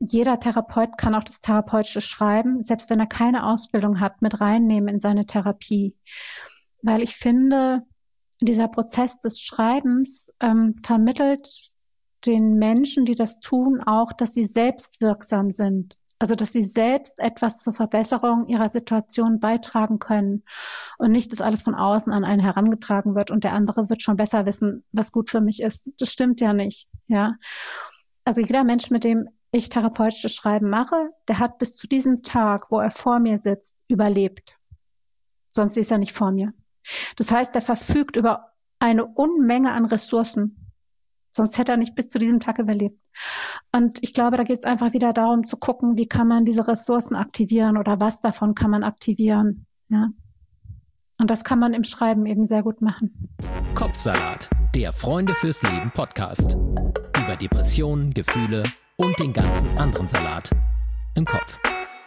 jeder Therapeut kann auch das therapeutische Schreiben, selbst wenn er keine Ausbildung hat, mit reinnehmen in seine Therapie. Weil ich finde, dieser Prozess des Schreibens vermittelt den Menschen, die das tun, auch, dass sie selbstwirksam sind. Also, dass sie selbst etwas zur Verbesserung ihrer Situation beitragen können und nicht, dass alles von außen an einen herangetragen wird und der andere wird schon besser wissen, was gut für mich ist. Das stimmt ja nicht, ja. Also jeder Mensch, mit dem ich therapeutisches Schreiben mache, der hat bis zu diesem Tag, wo er vor mir sitzt, überlebt. Sonst ist er nicht vor mir. Das heißt, er verfügt über eine Unmenge an Ressourcen. Sonst hätte er nicht bis zu diesem Tag überlebt. Und ich glaube, da geht es einfach wieder darum zu gucken, wie kann man diese Ressourcen aktivieren oder was davon kann man aktivieren. Ja. Und das kann man im Schreiben eben sehr gut machen. Kopfsalat, der Freunde fürs Leben Podcast. Über Depressionen, Gefühle und den ganzen anderen Salat im Kopf.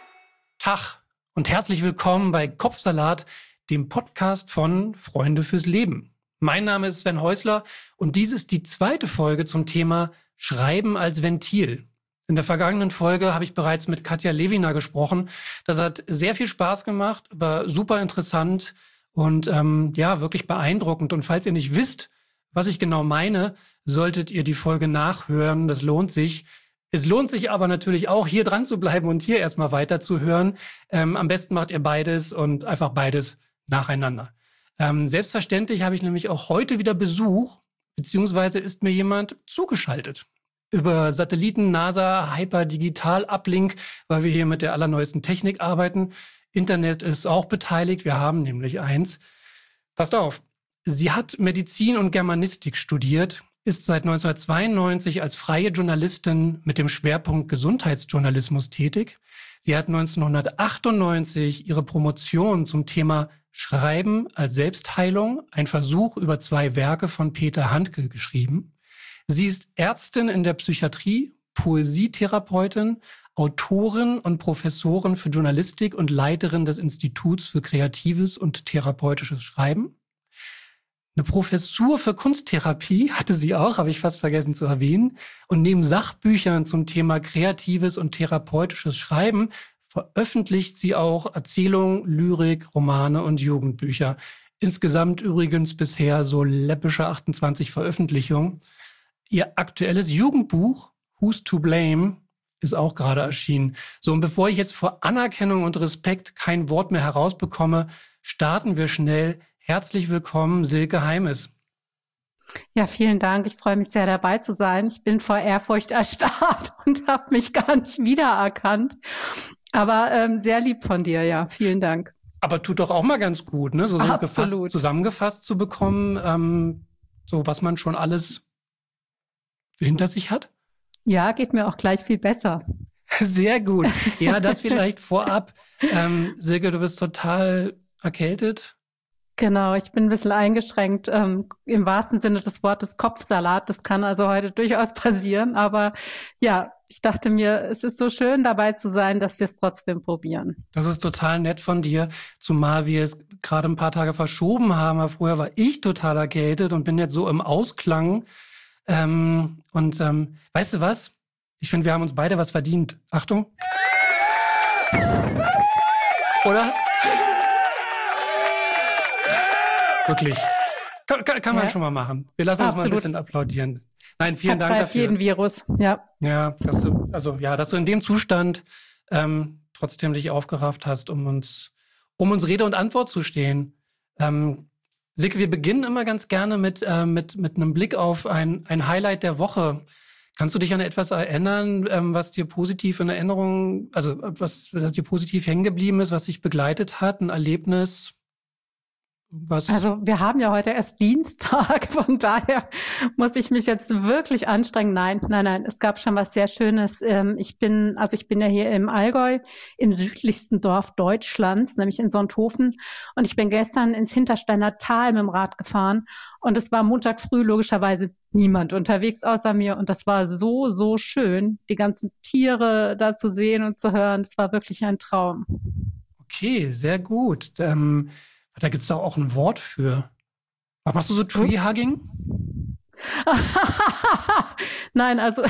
Tag und herzlich willkommen bei Kopfsalat, dem Podcast von Freunde fürs Leben. Mein Name ist Sven Häusler und dies ist die zweite Folge zum Thema Schreiben als Ventil. In der vergangenen Folge habe ich bereits mit Katja Lewiner gesprochen. Das hat sehr viel Spaß gemacht, war super interessant und wirklich beeindruckend. Und falls ihr nicht wisst, was ich genau meine, solltet ihr die Folge nachhören. Das lohnt sich. Es lohnt sich aber natürlich auch, hier dran zu bleiben und hier erstmal weiterzuhören. Am besten macht ihr beides und einfach beides nacheinander. Selbstverständlich habe ich nämlich auch heute wieder Besuch, beziehungsweise ist mir jemand zugeschaltet. Über Satelliten, NASA, Hyperdigital, Uplink, weil wir hier mit der allerneuesten Technik arbeiten. Internet ist auch beteiligt, wir haben nämlich eins. Passt auf, sie hat Medizin und Germanistik studiert, ist seit 1992 als freie Journalistin mit dem Schwerpunkt Gesundheitsjournalismus tätig. Sie hat 1998 ihre Promotion zum Thema Schreiben als Selbstheilung, ein Versuch über 2 Werke von Peter Handke geschrieben. Sie ist Ärztin in der Psychiatrie, Poesietherapeutin, Autorin und Professorin für Journalistik und Leiterin des Instituts für kreatives und therapeutisches Schreiben. Eine Professur für Kunsttherapie hatte sie auch, habe ich fast vergessen zu erwähnen. Und neben Sachbüchern zum Thema kreatives und therapeutisches Schreiben veröffentlicht sie auch Erzählungen, Lyrik, Romane und Jugendbücher. Insgesamt übrigens bisher so läppische 28 Veröffentlichungen. Ihr aktuelles Jugendbuch, Who's to Blame, ist auch gerade erschienen. So, und bevor ich jetzt vor Anerkennung und Respekt kein Wort mehr herausbekomme, starten wir schnell. Herzlich willkommen, Silke Heimes. Ja, vielen Dank. Ich freue mich sehr, dabei zu sein. Ich bin vor Ehrfurcht erstarrt und habe mich gar nicht wiedererkannt. Aber sehr lieb von dir, ja. Vielen Dank. Aber tut doch auch mal ganz gut, ne? So zusammengefasst zu bekommen, so was man schon alles hinter sich hat. Ja, geht mir auch gleich viel besser. Sehr gut. Ja, das vielleicht vorab. Silke, du bist total erkältet. Genau, ich bin ein bisschen eingeschränkt, im wahrsten Sinne des Wortes Kopfsalat. Das kann also heute durchaus passieren. Aber ja, ich dachte mir, es ist so schön dabei zu sein, dass wir es trotzdem probieren. Das ist total nett von dir, zumal wir es gerade ein paar Tage verschoben haben. Vorher war ich total erkältet und bin jetzt so im Ausklang. Weißt du was? Ich finde, wir haben uns beide was verdient. Achtung. Oder? Wirklich. Kann man schon mal machen. Wir lassen uns mal ein bisschen applaudieren. Nein, vielen Dank dafür. Jeden Virus, ja. Ja, dass du in dem Zustand trotzdem dich aufgerafft hast, um uns Rede und Antwort zu stehen. Silke, wir beginnen immer ganz gerne mit einem Blick auf ein Highlight der Woche. Kannst du dich an etwas erinnern, was dir positiv in Erinnerung, also was dir positiv hängen geblieben ist, was dich begleitet hat, ein Erlebnis? Also wir haben ja heute erst Dienstag, von daher muss ich mich jetzt wirklich anstrengen. Nein, es gab schon was sehr Schönes. Ich bin ja hier im Allgäu, im südlichsten Dorf Deutschlands, nämlich in Sonthofen. Und ich bin gestern ins Hintersteiner Tal mit dem Rad gefahren. Und es war Montag früh logischerweise niemand unterwegs außer mir. Und das war so, so schön, die ganzen Tiere da zu sehen und zu hören. Das war wirklich ein Traum. Okay, sehr gut. Da gibt's doch auch ein Wort für. Machst du so Tree-Hugging? Nein, also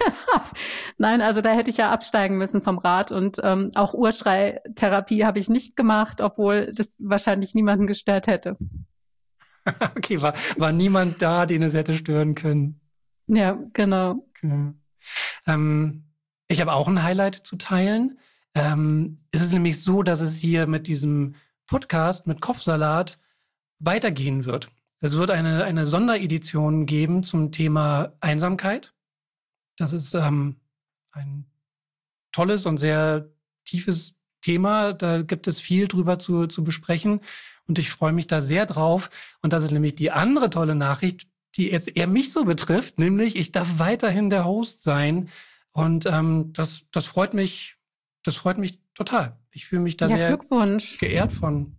da hätte ich ja absteigen müssen vom Rad und auch Urschreitherapie habe ich nicht gemacht, obwohl das wahrscheinlich niemanden gestört hätte. Okay, war niemand da, den es hätte stören können. Ja, genau. Okay. Ich habe auch ein Highlight zu teilen. Es ist nämlich so, dass es hier mit diesem Podcast, mit Kopfsalat, weitergehen wird. Es wird eine Sonderedition geben zum Thema Einsamkeit. Das ist ein tolles und sehr tiefes Thema. Da gibt es viel drüber zu besprechen. Und ich freue mich da sehr drauf. Und das ist nämlich die andere tolle Nachricht, die jetzt eher mich so betrifft, nämlich ich darf weiterhin der Host sein. Und das freut mich total. Ich fühle mich da sehr geehrt von.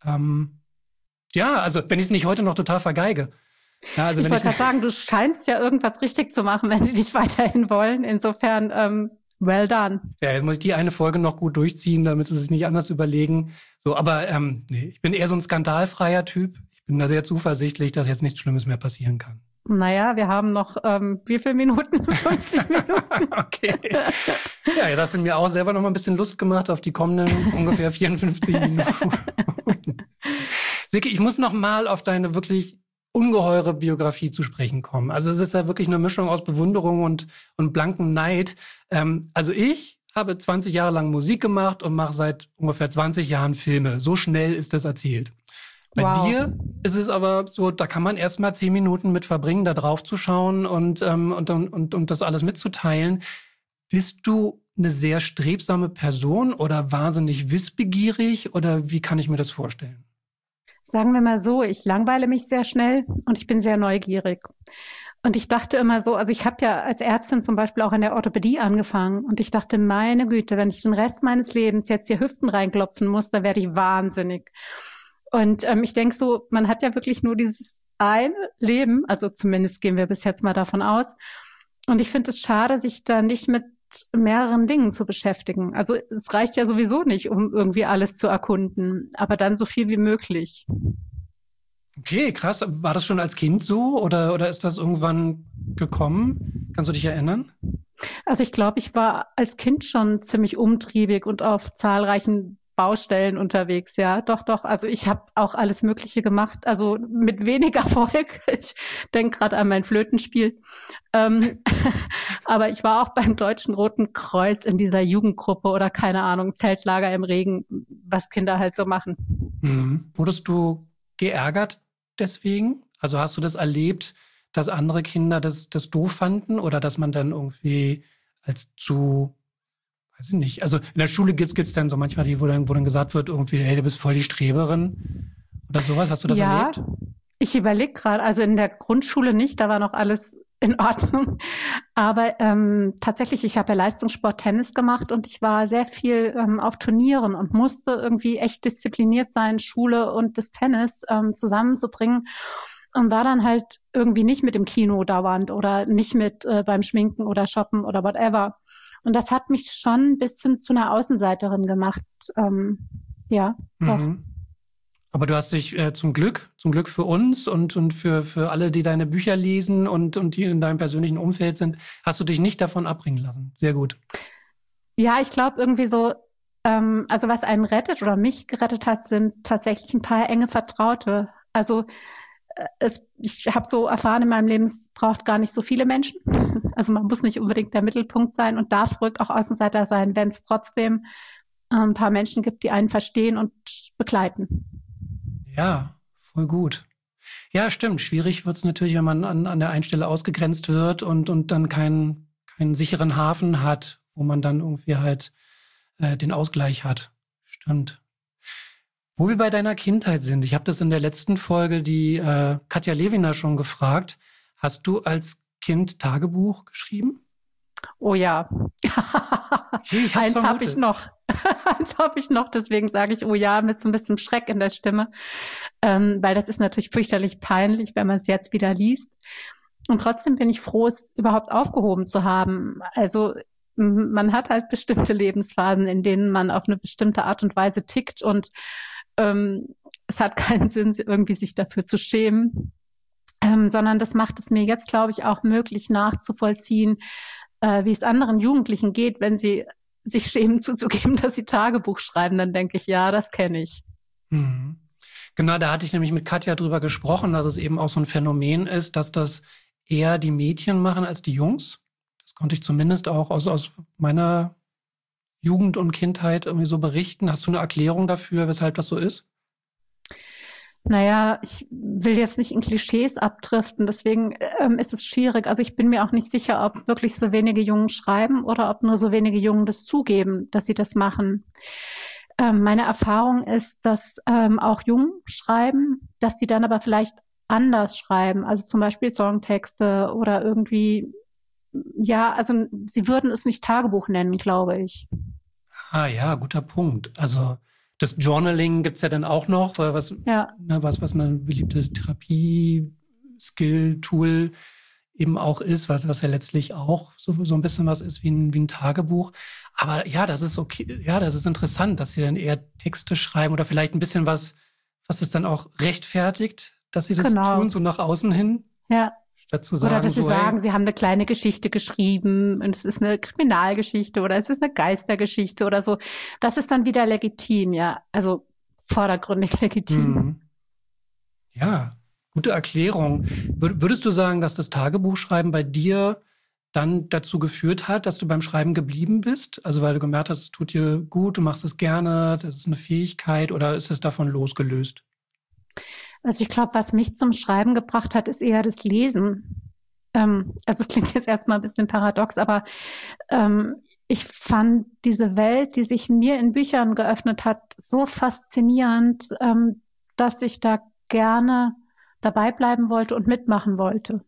Also wenn ich es nicht heute noch total vergeige. Ja, also ich wollte gerade sagen, du scheinst ja irgendwas richtig zu machen, wenn die dich weiterhin wollen. Insofern, well done. Ja, jetzt muss ich die eine Folge noch gut durchziehen, damit sie es nicht anders überlegen. So, aber nee, ich bin eher so ein skandalfreier Typ. Ich bin da sehr zuversichtlich, dass jetzt nichts Schlimmes mehr passieren kann. Naja, wir haben noch, wie viele Minuten? 50 Minuten. Okay. Ja, jetzt hast du mir auch selber noch mal ein bisschen Lust gemacht auf die kommenden ungefähr 54 Minuten. Silke, ich muss noch mal auf deine wirklich ungeheure Biografie zu sprechen kommen. Also es ist ja wirklich eine Mischung aus Bewunderung und blankem Neid. Also ich habe 20 Jahre lang Musik gemacht und mache seit ungefähr 20 Jahren Filme. So schnell ist das erzählt. Bei dir ist es aber so, da kann man erst mal 10 Minuten mit verbringen, da drauf zu schauen und das alles mitzuteilen. Bist du eine sehr strebsame Person oder wahnsinnig wissbegierig oder wie kann ich mir das vorstellen? Sagen wir mal so, ich langweile mich sehr schnell und ich bin sehr neugierig. Und ich dachte immer so, also ich habe ja als Ärztin zum Beispiel auch in der Orthopädie angefangen und ich dachte, meine Güte, wenn ich den Rest meines Lebens jetzt hier Hüften reinklopfen muss, dann werde ich wahnsinnig. Und ich denke so, man hat ja wirklich nur dieses eine Leben, also zumindest gehen wir bis jetzt mal davon aus. Und ich finde es schade, sich da nicht mit mehreren Dingen zu beschäftigen. Also es reicht ja sowieso nicht, um irgendwie alles zu erkunden, aber dann so viel wie möglich. Okay, krass. War das schon als Kind so oder ist das irgendwann gekommen? Kannst du dich erinnern? Also ich glaube, ich war als Kind schon ziemlich umtriebig und auf zahlreichen Baustellen unterwegs, ja. Doch. Also ich habe auch alles Mögliche gemacht, also mit wenig Erfolg. Ich denke gerade an mein Flötenspiel. Aber ich war auch beim Deutschen Roten Kreuz in dieser Jugendgruppe oder keine Ahnung, Zeltlager im Regen, was Kinder halt so machen. Wurdest du geärgert deswegen? Also hast du das erlebt, dass andere Kinder das doof fanden oder dass man dann irgendwie als zu, weiß ich nicht, also in der Schule gibt's dann so manchmal die, wo dann gesagt wird irgendwie, hey, du bist voll die Streberin oder sowas. Hast du das erlebt? Ja, ich überlege gerade, also in der Grundschule nicht, da war noch alles in Ordnung. Aber tatsächlich, ich habe ja Leistungssport Tennis gemacht und ich war sehr viel auf Turnieren und musste irgendwie echt diszipliniert sein, Schule und das Tennis zusammenzubringen. Und war dann halt irgendwie nicht mit dem Kino dauernd oder nicht mit beim Schminken oder Shoppen oder whatever. Und das hat mich schon ein bisschen zu einer Außenseiterin gemacht. Ja, doch. Aber du hast dich zum Glück für uns und für alle, die deine Bücher lesen und die in deinem persönlichen Umfeld sind, hast du dich nicht davon abbringen lassen. Sehr gut. Ja, ich glaube irgendwie so, also was einen rettet oder mich gerettet hat, sind tatsächlich ein paar enge Vertraute. Also ich habe so erfahren in meinem Leben, es braucht gar nicht so viele Menschen. Also man muss nicht unbedingt der Mittelpunkt sein und darf ruhig auch Außenseiter sein, wenn es trotzdem ein paar Menschen gibt, die einen verstehen und begleiten. Ja, voll gut. Ja, stimmt. Schwierig wird's natürlich, wenn man an der einen Stelle ausgegrenzt wird und dann keinen sicheren Hafen hat, wo man dann irgendwie halt den Ausgleich hat. Stimmt. Wo wir bei deiner Kindheit sind, ich habe das in der letzten Folge die Katja Lewiner schon gefragt. Hast du als Kind Tagebuch geschrieben? Oh ja. Eins habe ich noch. Deswegen sage ich, oh ja, mit so ein bisschen Schreck in der Stimme. Weil das ist natürlich fürchterlich peinlich, wenn man es jetzt wieder liest. Und trotzdem bin ich froh, es überhaupt aufgehoben zu haben. Also man hat halt bestimmte Lebensphasen, in denen man auf eine bestimmte Art und Weise tickt und es hat keinen Sinn, irgendwie sich dafür zu schämen. sondern das macht es mir jetzt, glaube ich, auch möglich nachzuvollziehen, wie es anderen Jugendlichen geht, wenn sie sich schämen zuzugeben, dass sie Tagebuch schreiben. Dann denke ich, ja, das kenne ich. Mhm. Genau, da hatte ich nämlich mit Katja drüber gesprochen, dass es eben auch so ein Phänomen ist, dass das eher die Mädchen machen als die Jungs. Das konnte ich zumindest auch aus meiner Jugend und Kindheit irgendwie so berichten. Hast du eine Erklärung dafür, weshalb das so ist? Naja, ich will jetzt nicht in Klischees abdriften, deswegen ist es schwierig. Also ich bin mir auch nicht sicher, ob wirklich so wenige Jungen schreiben oder ob nur so wenige Jungen das zugeben, dass sie das machen. Meine Erfahrung ist, dass auch Jungen schreiben, dass die dann aber vielleicht anders schreiben. Also zum Beispiel Songtexte oder irgendwie, ja, also sie würden es nicht Tagebuch nennen, glaube ich. Ah ja, guter Punkt. Also das Journaling gibt's ja dann auch noch, was eine beliebte Therapie-Skill-Tool eben auch ist, was ja letztlich auch so ein bisschen was ist wie ein Tagebuch. Aber ja, das ist okay. Ja, das ist interessant, dass sie dann eher Texte schreiben oder vielleicht ein bisschen was es dann auch rechtfertigt, dass sie das tun, so nach außen hin. Ja. Statt zu sagen, oder dass sie sagen, sie haben eine kleine Geschichte geschrieben und es ist eine Kriminalgeschichte oder es ist eine Geistergeschichte oder so. Das ist dann wieder legitim, ja. Also vordergründig legitim. Ja, gute Erklärung. Würdest du sagen, dass das Tagebuchschreiben bei dir dann dazu geführt hat, dass du beim Schreiben geblieben bist? Also weil du gemerkt hast, es tut dir gut, du machst es gerne, das ist eine Fähigkeit, oder ist es davon losgelöst? Also ich glaube, was mich zum Schreiben gebracht hat, ist eher das Lesen. Also es klingt jetzt erstmal ein bisschen paradox, aber ich fand diese Welt, die sich mir in Büchern geöffnet hat, so faszinierend, dass ich da gerne dabei bleiben wollte und mitmachen wollte.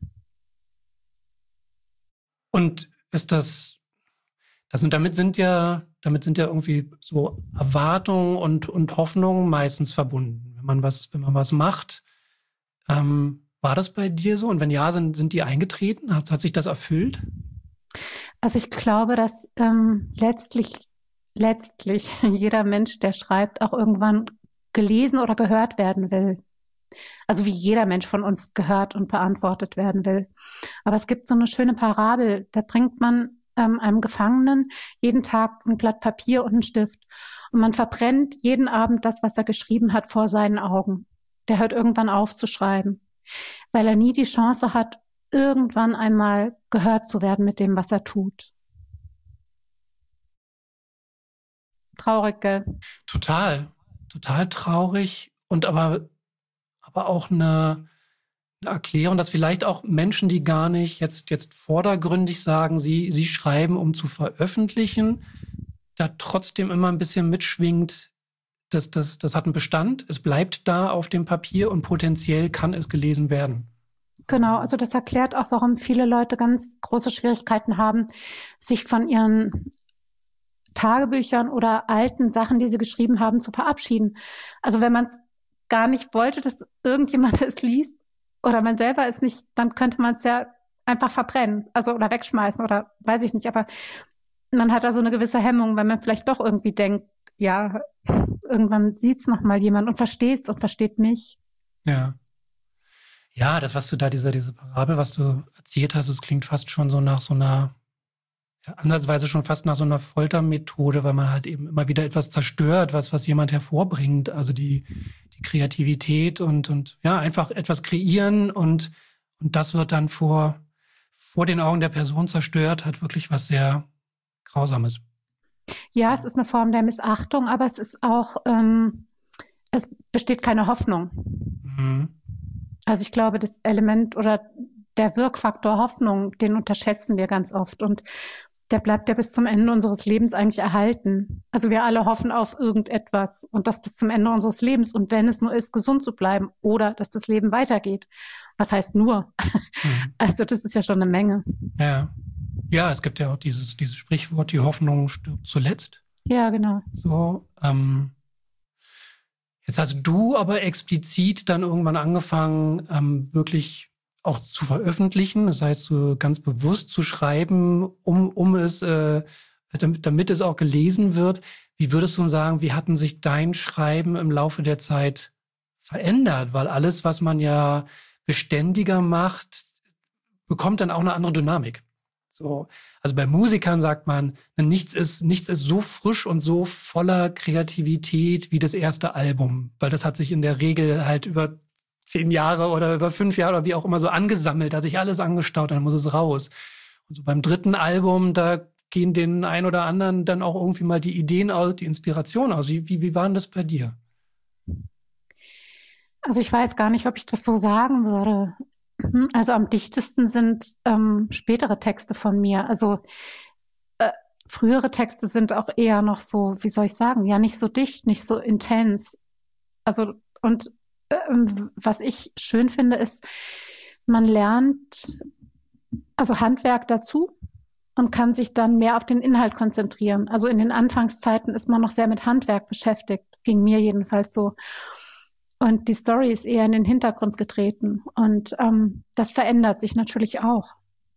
Und ist damit sind ja irgendwie so Erwartungen und Hoffnungen meistens verbunden. Wenn man was macht, war das bei dir so? Und wenn ja, sind die eingetreten? Hat sich das erfüllt? Also ich glaube, dass letztlich jeder Mensch, der schreibt, auch irgendwann gelesen oder gehört werden will. Also wie jeder Mensch von uns gehört und beantwortet werden will. Aber es gibt so eine schöne Parabel, da bringt man einem Gefangenen jeden Tag ein Blatt Papier und einen Stift. Und man verbrennt jeden Abend das, was er geschrieben hat, vor seinen Augen. Der hört irgendwann auf zu schreiben, weil er nie die Chance hat, irgendwann einmal gehört zu werden mit dem, was er tut. Traurig, gell? Total traurig und aber auch eine Erklärung, dass vielleicht auch Menschen, die gar nicht jetzt vordergründig sagen, sie schreiben, um zu veröffentlichen, da trotzdem immer ein bisschen mitschwingt, das hat einen Bestand, es bleibt da auf dem Papier und potenziell kann es gelesen werden. Genau, also das erklärt auch, warum viele Leute ganz große Schwierigkeiten haben, sich von ihren Tagebüchern oder alten Sachen, die sie geschrieben haben, zu verabschieden. Also wenn man es gar nicht wollte, dass irgendjemand es liest oder man selber es nicht, dann könnte man es ja einfach verbrennen, also oder wegschmeißen oder weiß ich nicht. Aber man hat da so eine gewisse Hemmung, wenn man vielleicht doch irgendwie denkt, ja, irgendwann sieht's noch mal jemand und versteht's und versteht mich. Ja. Ja, das, was du da, diese Parabel, was du erzählt hast, es klingt fast schon so nach so einer, ja, ansatzweise schon fast nach so einer Foltermethode, weil man halt eben immer wieder etwas zerstört, was jemand hervorbringt. Also die Kreativität und ja, einfach etwas kreieren und das wird dann vor den Augen der Person zerstört, hat wirklich was sehr Grausames. Ja, es ist eine Form der Missachtung, aber es ist auch, es besteht keine Hoffnung. Mhm. Also ich glaube, das Element oder der Wirkfaktor Hoffnung, den unterschätzen wir ganz oft und der bleibt ja bis zum Ende unseres Lebens eigentlich erhalten. Also wir alle hoffen auf irgendetwas und das bis zum Ende unseres Lebens und wenn es nur ist, gesund zu bleiben oder dass das Leben weitergeht. Was heißt nur? Mhm. Also das ist ja schon eine Menge. Ja, es gibt ja auch dieses Sprichwort, die Hoffnung stirbt zuletzt. Ja, genau. So, jetzt hast du aber explizit dann irgendwann angefangen, wirklich auch zu veröffentlichen, das heißt, so ganz bewusst zu schreiben, um es, damit es auch gelesen wird. Wie würdest du sagen, wie hatten sich dein Schreiben im Laufe der Zeit verändert? Weil alles, was man ja beständiger macht, bekommt dann auch eine andere Dynamik. So, also bei Musikern sagt man, nichts ist so frisch und so voller Kreativität wie das erste Album, weil das hat sich in der Regel halt über 10 Jahre oder über 5 Jahre oder wie auch immer so angesammelt, hat sich alles angestaut, dann muss es raus. Und so beim dritten Album, da gehen den ein oder anderen dann auch irgendwie mal die Ideen aus, die Inspiration aus. Wie war denn das bei dir? Also ich weiß gar nicht, ob ich das so sagen würde. Also am dichtesten sind spätere Texte von mir. Also frühere Texte sind auch eher noch so, wie soll ich sagen, ja nicht so dicht, nicht so intens. Also und was ich schön finde, ist, man lernt also Handwerk dazu und kann sich dann mehr auf den Inhalt konzentrieren. Also in den Anfangszeiten ist man noch sehr mit Handwerk beschäftigt, ging mir jedenfalls so. Und die Story ist eher in den Hintergrund getreten. Und das verändert sich natürlich auch.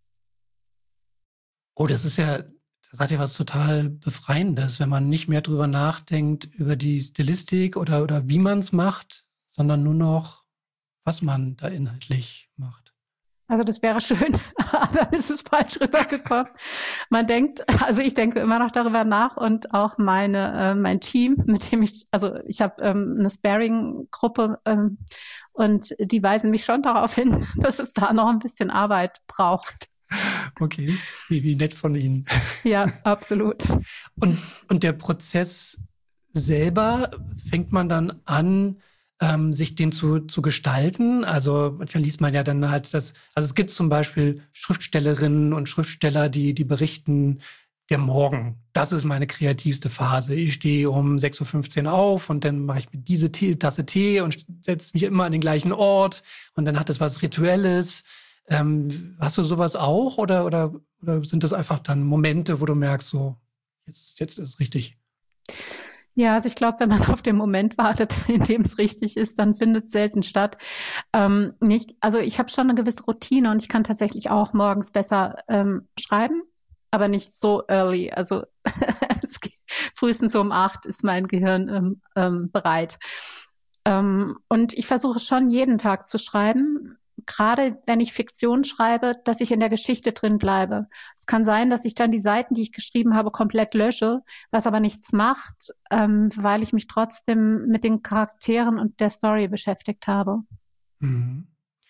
Oh, das hat ja was total Befreiendes, wenn man nicht mehr drüber nachdenkt, über die Stilistik oder wie man es macht, sondern nur noch, was man da inhaltlich macht. Also das wäre schön, dann ist es falsch rübergekommen. Also ich denke immer noch darüber nach und auch mein Team, mit dem ich habe eine Sparring-Gruppe und die weisen mich schon darauf hin, dass es da noch ein bisschen Arbeit braucht. Okay, wie nett von Ihnen. Ja, absolut. Und der Prozess selber, fängt man dann an, sich den zu gestalten. Also manchmal liest man ja dann halt also es gibt zum Beispiel Schriftstellerinnen und Schriftsteller, die berichten, der Morgen, das ist meine kreativste Phase. Ich stehe um 6:15 Uhr auf und dann mache ich mir diese Tasse Tee und setze mich immer an den gleichen Ort und dann hat es was Rituelles. Hast du sowas auch oder sind das einfach dann Momente, wo du merkst, so jetzt ist es richtig? Ja, also ich glaube, wenn man auf den Moment wartet, in dem es richtig ist, dann findet es selten statt. Also ich habe schon eine gewisse Routine und ich kann tatsächlich auch morgens besser schreiben, aber nicht so early. Also frühestens so um 8 ist mein Gehirn bereit. Und ich versuche schon jeden Tag zu schreiben, gerade wenn ich Fiktion schreibe, dass ich in der Geschichte drin bleibe. Es kann sein, dass ich dann die Seiten, die ich geschrieben habe, komplett lösche, was aber nichts macht, weil ich mich trotzdem mit den Charakteren und der Story beschäftigt habe. Mhm.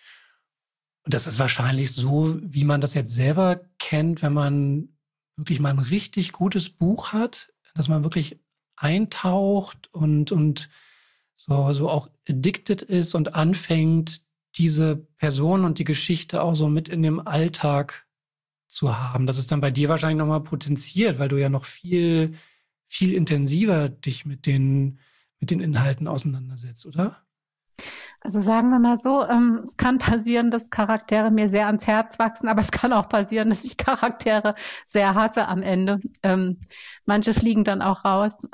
Und das ist wahrscheinlich so, wie man das jetzt selber kennt, wenn man wirklich mal ein richtig gutes Buch hat, dass man wirklich eintaucht und so auch addicted ist und anfängt, diese Person und die Geschichte auch so mit in dem Alltag zu haben. Das ist dann bei dir wahrscheinlich nochmal potenziert, weil du ja noch viel, viel intensiver dich mit den Inhalten auseinandersetzt, oder? Also sagen wir mal so, es kann passieren, dass Charaktere mir sehr ans Herz wachsen, aber es kann auch passieren, dass ich Charaktere sehr hasse am Ende. Manche fliegen dann auch raus.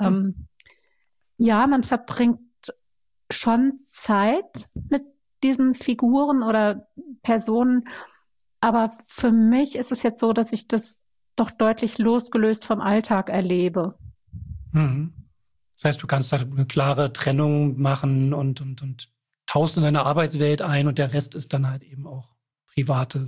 Ja, man verbringt schon Zeit mit diesen Figuren oder Personen. Aber für mich ist es jetzt so, dass ich das doch deutlich losgelöst vom Alltag erlebe. Mhm. Das heißt, du kannst da eine klare Trennung machen und tauchst in deine Arbeitswelt ein und der Rest ist dann halt eben auch privater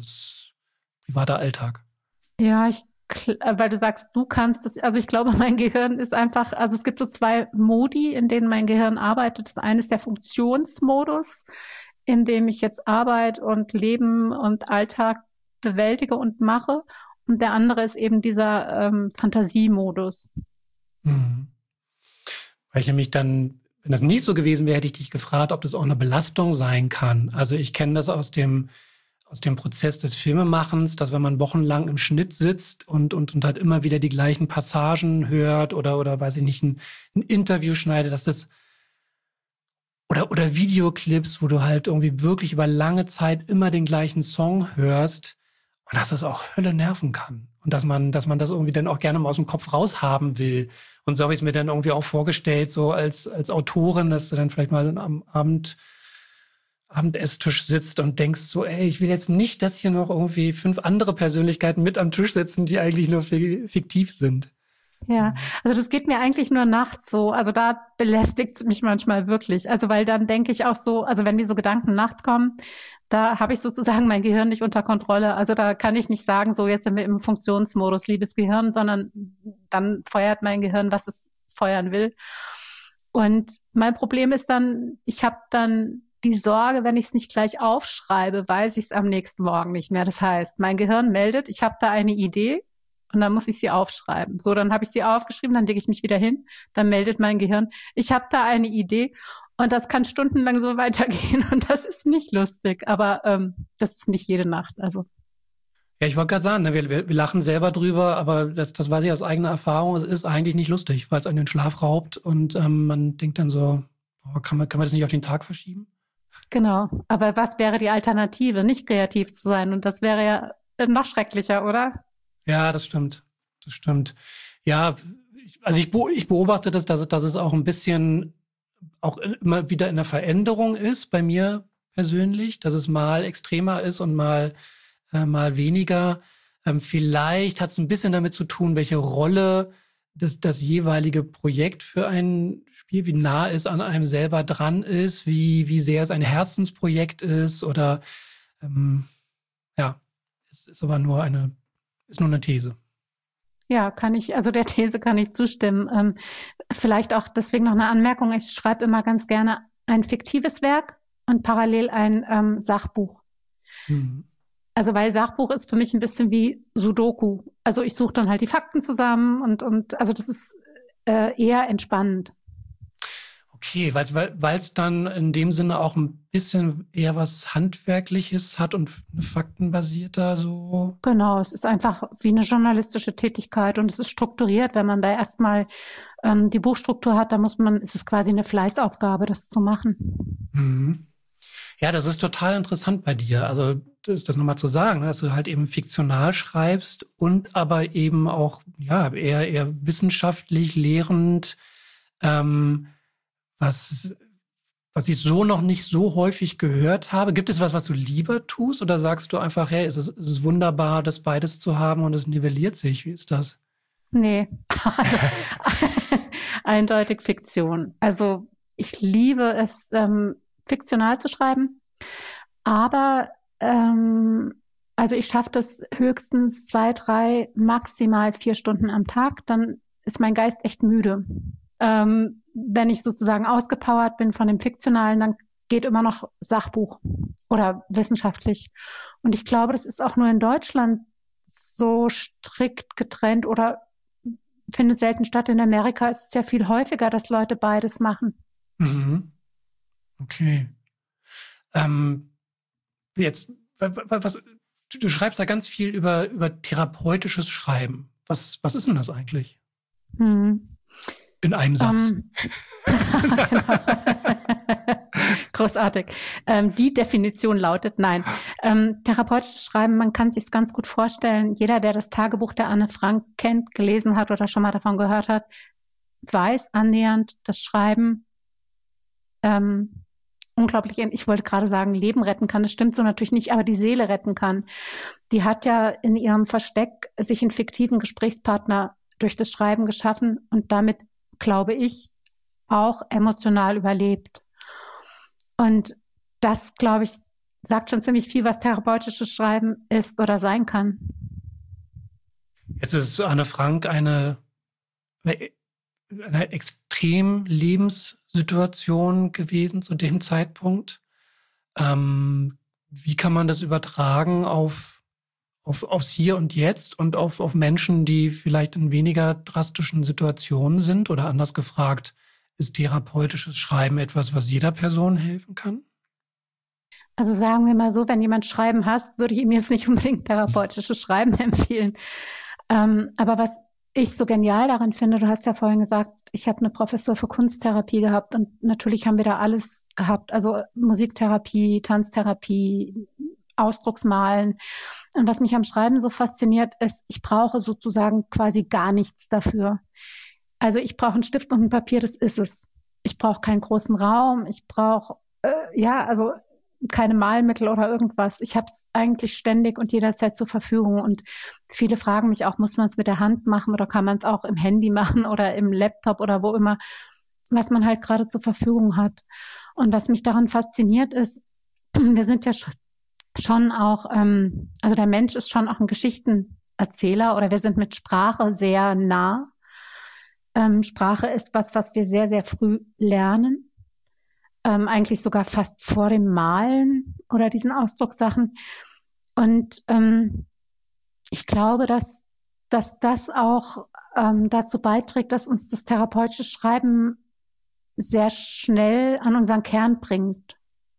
Alltag. Ja, weil du sagst, du kannst das, also ich glaube, mein Gehirn ist einfach, also es gibt so 2 Modi, in denen mein Gehirn arbeitet. Das eine ist der Funktionsmodus, in dem ich jetzt Arbeit und Leben und Alltag bewältige und mache. Und der andere ist eben dieser Fantasiemodus. Mhm. Weil ich nämlich dann, wenn das nicht so gewesen wäre, hätte ich dich gefragt, ob das auch eine Belastung sein kann. Also ich kenne das aus dem Prozess des Filmemachens, dass wenn man wochenlang im Schnitt sitzt und halt immer wieder die gleichen Passagen hört oder weiß ich nicht, ein Interview schneidet, dass das oder Videoclips, wo du halt irgendwie wirklich über lange Zeit immer den gleichen Song hörst und dass das auch Hölle nerven kann. Und dass man das irgendwie dann auch gerne mal aus dem Kopf raushaben will. Und so habe ich es mir dann irgendwie auch vorgestellt, so als Autorin, dass du dann vielleicht mal am Abendesstisch sitzt und denkst so, ey, ich will jetzt nicht, dass hier noch irgendwie 5 andere Persönlichkeiten mit am Tisch sitzen, die eigentlich nur fiktiv sind. Ja, also das geht mir eigentlich nur nachts so. Also da belästigt es mich manchmal wirklich. Also weil dann denke ich auch so, also wenn mir so Gedanken nachts kommen, da habe ich sozusagen mein Gehirn nicht unter Kontrolle. Also da kann ich nicht sagen, so jetzt sind wir im Funktionsmodus, liebes Gehirn, sondern dann feuert mein Gehirn, was es feuern will. Und mein Problem ist dann, ich habe dann die Sorge, wenn ich es nicht gleich aufschreibe, weiß ich es am nächsten Morgen nicht mehr. Das heißt, mein Gehirn meldet, ich habe da eine Idee. Und dann muss ich sie aufschreiben. So, dann habe ich sie aufgeschrieben, dann lege ich mich wieder hin, dann meldet mein Gehirn, ich habe da eine Idee und das kann stundenlang so weitergehen und das ist nicht lustig, aber das ist nicht jede Nacht. Also Ja, ich wollte gerade sagen, ne, wir lachen selber drüber, aber das weiß ich aus eigener Erfahrung, es ist eigentlich nicht lustig, weil es einen den Schlaf raubt und man denkt dann so, boah, kann man das nicht auf den Tag verschieben? genau, aber was wäre die Alternative, nicht kreativ zu sein? Und das wäre ja noch schrecklicher, oder? Ja, das stimmt. Das stimmt. Ja, ich beobachte dass es auch ein bisschen auch immer wieder in der Veränderung ist bei mir persönlich, dass es mal extremer ist und mal weniger. Vielleicht hat es ein bisschen damit zu tun, welche Rolle das jeweilige Projekt für ein Spiel, wie nah es an einem selber dran ist, wie sehr es ein Herzensprojekt ist oder ja, es ist aber nur eine These. Ja, also der These kann ich zustimmen. Vielleicht auch deswegen noch eine Anmerkung. Ich schreibe immer ganz gerne ein fiktives Werk und parallel ein Sachbuch. Mhm. Also weil Sachbuch ist für mich ein bisschen wie Sudoku. Also ich suche dann halt die Fakten zusammen und also das ist eher entspannend. Okay, weil es dann in dem Sinne auch ein bisschen eher was Handwerkliches hat und faktenbasierter so. Genau, es ist einfach wie eine journalistische Tätigkeit und es ist strukturiert. Wenn man da erstmal die Buchstruktur hat, ist es quasi eine Fleißaufgabe, das zu machen. Mhm. Ja, das ist total interessant bei dir. Also das nochmal zu sagen, dass du halt eben fiktional schreibst und aber eben auch ja eher wissenschaftlich lehrend, was ich so noch nicht so häufig gehört habe. Gibt es was du lieber tust oder sagst du einfach, hey, es ist wunderbar, das beides zu haben und es nivelliert sich? Wie ist das? Nee, also, eindeutig Fiktion. Also ich liebe es, fiktional zu schreiben, aber also ich schaffe das höchstens 2, 3, maximal 4 Stunden am Tag. Dann ist mein Geist echt müde. Wenn ich sozusagen ausgepowert bin von dem Fiktionalen, dann geht immer noch Sachbuch oder wissenschaftlich. Und ich glaube, das ist auch nur in Deutschland so strikt getrennt oder findet selten statt. In Amerika ist es ja viel häufiger, dass Leute beides machen. Mhm. Okay. Jetzt, du schreibst da ganz viel über therapeutisches Schreiben. Was ist denn das eigentlich? In einem Satz. Genau. Großartig. Die Definition lautet, nein. Therapeutisches Schreiben, man kann sich es ganz gut vorstellen. Jeder, der das Tagebuch der Anne Frank kennt, gelesen hat oder schon mal davon gehört hat, weiß annähernd, dass Schreiben unglaublich, ich wollte gerade sagen, Leben retten kann. Das stimmt so natürlich nicht, aber die Seele retten kann. Die hat ja in ihrem Versteck sich einen fiktiven Gesprächspartner durch das Schreiben geschaffen und damit, glaube ich, auch emotional überlebt. Und das, glaube ich, sagt schon ziemlich viel, was therapeutisches Schreiben ist oder sein kann. Jetzt ist Anne Frank eine extrem Lebenssituation gewesen zu dem Zeitpunkt. Wie kann man das übertragen aufs Hier und Jetzt und auf Menschen, die vielleicht in weniger drastischen Situationen sind? Oder anders gefragt, ist therapeutisches Schreiben etwas, was jeder Person helfen kann? Also sagen wir mal so, wenn jemand Schreiben hasst, würde ich ihm jetzt nicht unbedingt therapeutisches Schreiben empfehlen. Aber was ich so genial daran finde, du hast ja vorhin gesagt, ich habe eine Professur für Kunsttherapie gehabt und natürlich haben wir da alles gehabt, also Musiktherapie, Tanztherapie, Ausdrucksmalen. Und was mich am Schreiben so fasziniert, ist, ich brauche sozusagen quasi gar nichts dafür. Also ich brauche einen Stift und ein Papier, das ist es. Ich brauche keinen großen Raum, ich brauche, also keine Malmittel oder irgendwas. Ich habe es eigentlich ständig und jederzeit zur Verfügung. Und viele fragen mich auch, muss man es mit der Hand machen oder kann man es auch im Handy machen oder im Laptop oder wo immer, was man halt gerade zur Verfügung hat. Und was mich daran fasziniert ist, wir sind ja schon auch, also der Mensch ist schon auch ein Geschichtenerzähler oder wir sind mit Sprache sehr nah. Sprache ist was wir sehr, sehr früh lernen. Eigentlich sogar fast vor dem Malen oder diesen Ausdruckssachen. Und ich glaube, dass das auch dazu beiträgt, dass uns das therapeutische Schreiben sehr schnell an unseren Kern bringt.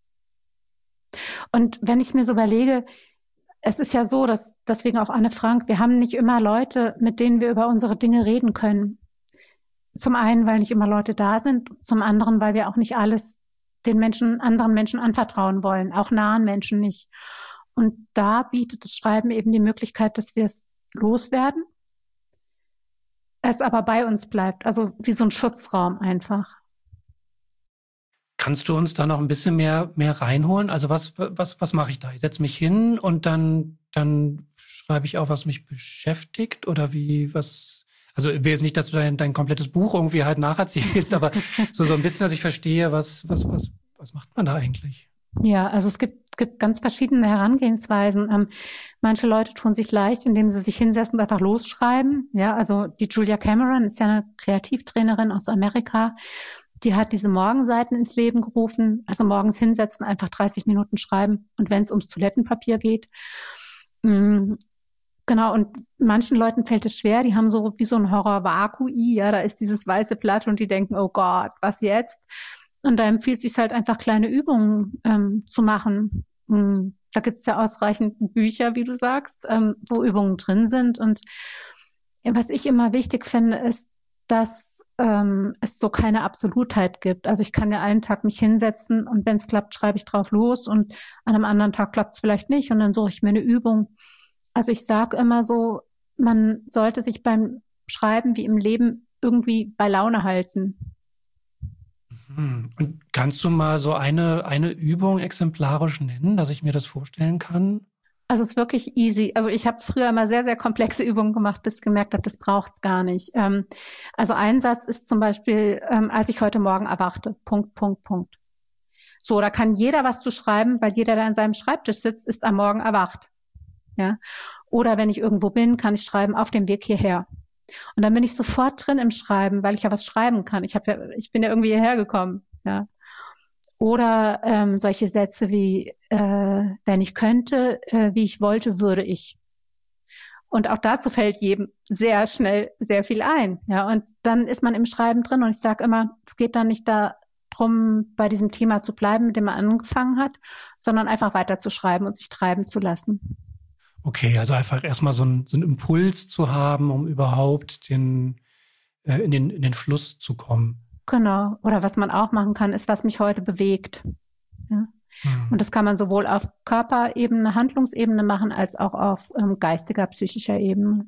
Und wenn ich mir so überlege, es ist ja so, dass deswegen auch Anne Frank, wir haben nicht immer Leute, mit denen wir über unsere Dinge reden können. Zum einen, weil nicht immer Leute da sind, zum anderen, weil wir auch nicht alles anderen Menschen anvertrauen wollen, auch nahen Menschen nicht. Und da bietet das Schreiben eben die Möglichkeit, dass wir es loswerden, es aber bei uns bleibt, also wie so ein Schutzraum einfach. Kannst du uns da noch ein bisschen mehr reinholen? Also was mache ich da? Ich setze mich hin und dann schreibe ich auch, was mich beschäftigt oder also ich will jetzt nicht, dass du dein komplettes Buch irgendwie halt nacherzählst, aber so ein bisschen, dass ich verstehe, was macht man da eigentlich? Ja, also es gibt ganz verschiedene Herangehensweisen. Manche Leute tun sich leicht, indem sie sich hinsetzen und einfach losschreiben. Ja, also die Julia Cameron ist ja eine Kreativtrainerin aus Amerika. Die hat diese Morgenseiten ins Leben gerufen. Also morgens hinsetzen, einfach 30 Minuten schreiben. Und wenn es ums Toilettenpapier geht. Genau, und manchen Leuten fällt es schwer. Die haben so wie so ein Horror-Vakui. Ja, da ist dieses weiße Blatt und die denken, oh Gott, was jetzt? Und da empfiehlt es sich halt einfach kleine Übungen zu machen. Da gibt es ja ausreichend Bücher, wie du sagst, wo Übungen drin sind. Und was ich immer wichtig finde, ist, dass es so keine Absolutheit gibt. Also ich kann ja einen Tag mich hinsetzen und wenn es klappt, schreibe ich drauf los und an einem anderen Tag klappt es vielleicht nicht und dann suche ich mir eine Übung. Also ich sage immer so, man sollte sich beim Schreiben wie im Leben irgendwie bei Laune halten. Und kannst du mal so eine Übung exemplarisch nennen, dass ich mir das vorstellen kann? Also es ist wirklich easy. Also ich habe früher immer sehr, sehr komplexe Übungen gemacht, bis ich gemerkt habe, das braucht's gar nicht. Also ein Satz ist zum Beispiel, als ich heute Morgen erwachte, ... So, da kann jeder was zu schreiben, weil jeder, der an seinem Schreibtisch sitzt, ist am Morgen erwacht. Ja. Oder wenn ich irgendwo bin, kann ich schreiben, auf dem Weg hierher. Und dann bin ich sofort drin im Schreiben, weil ich ja was schreiben kann. Ich bin ja irgendwie hierher gekommen. Ja. Oder solche Sätze wie, wenn ich könnte, wie ich wollte, würde ich. Und auch dazu fällt jedem sehr schnell sehr viel ein. Ja, und dann ist man im Schreiben drin und ich sage immer, es geht dann nicht darum, bei diesem Thema zu bleiben, mit dem man angefangen hat, sondern einfach weiter zu schreiben und sich treiben zu lassen. Okay, also einfach erstmal so einen Impuls zu haben, um überhaupt in den Fluss zu kommen. Genau. Oder was man auch machen kann, ist, was mich heute bewegt. Ja. Und das kann man sowohl auf Körperebene, Handlungsebene machen, als auch auf geistiger, psychischer Ebene.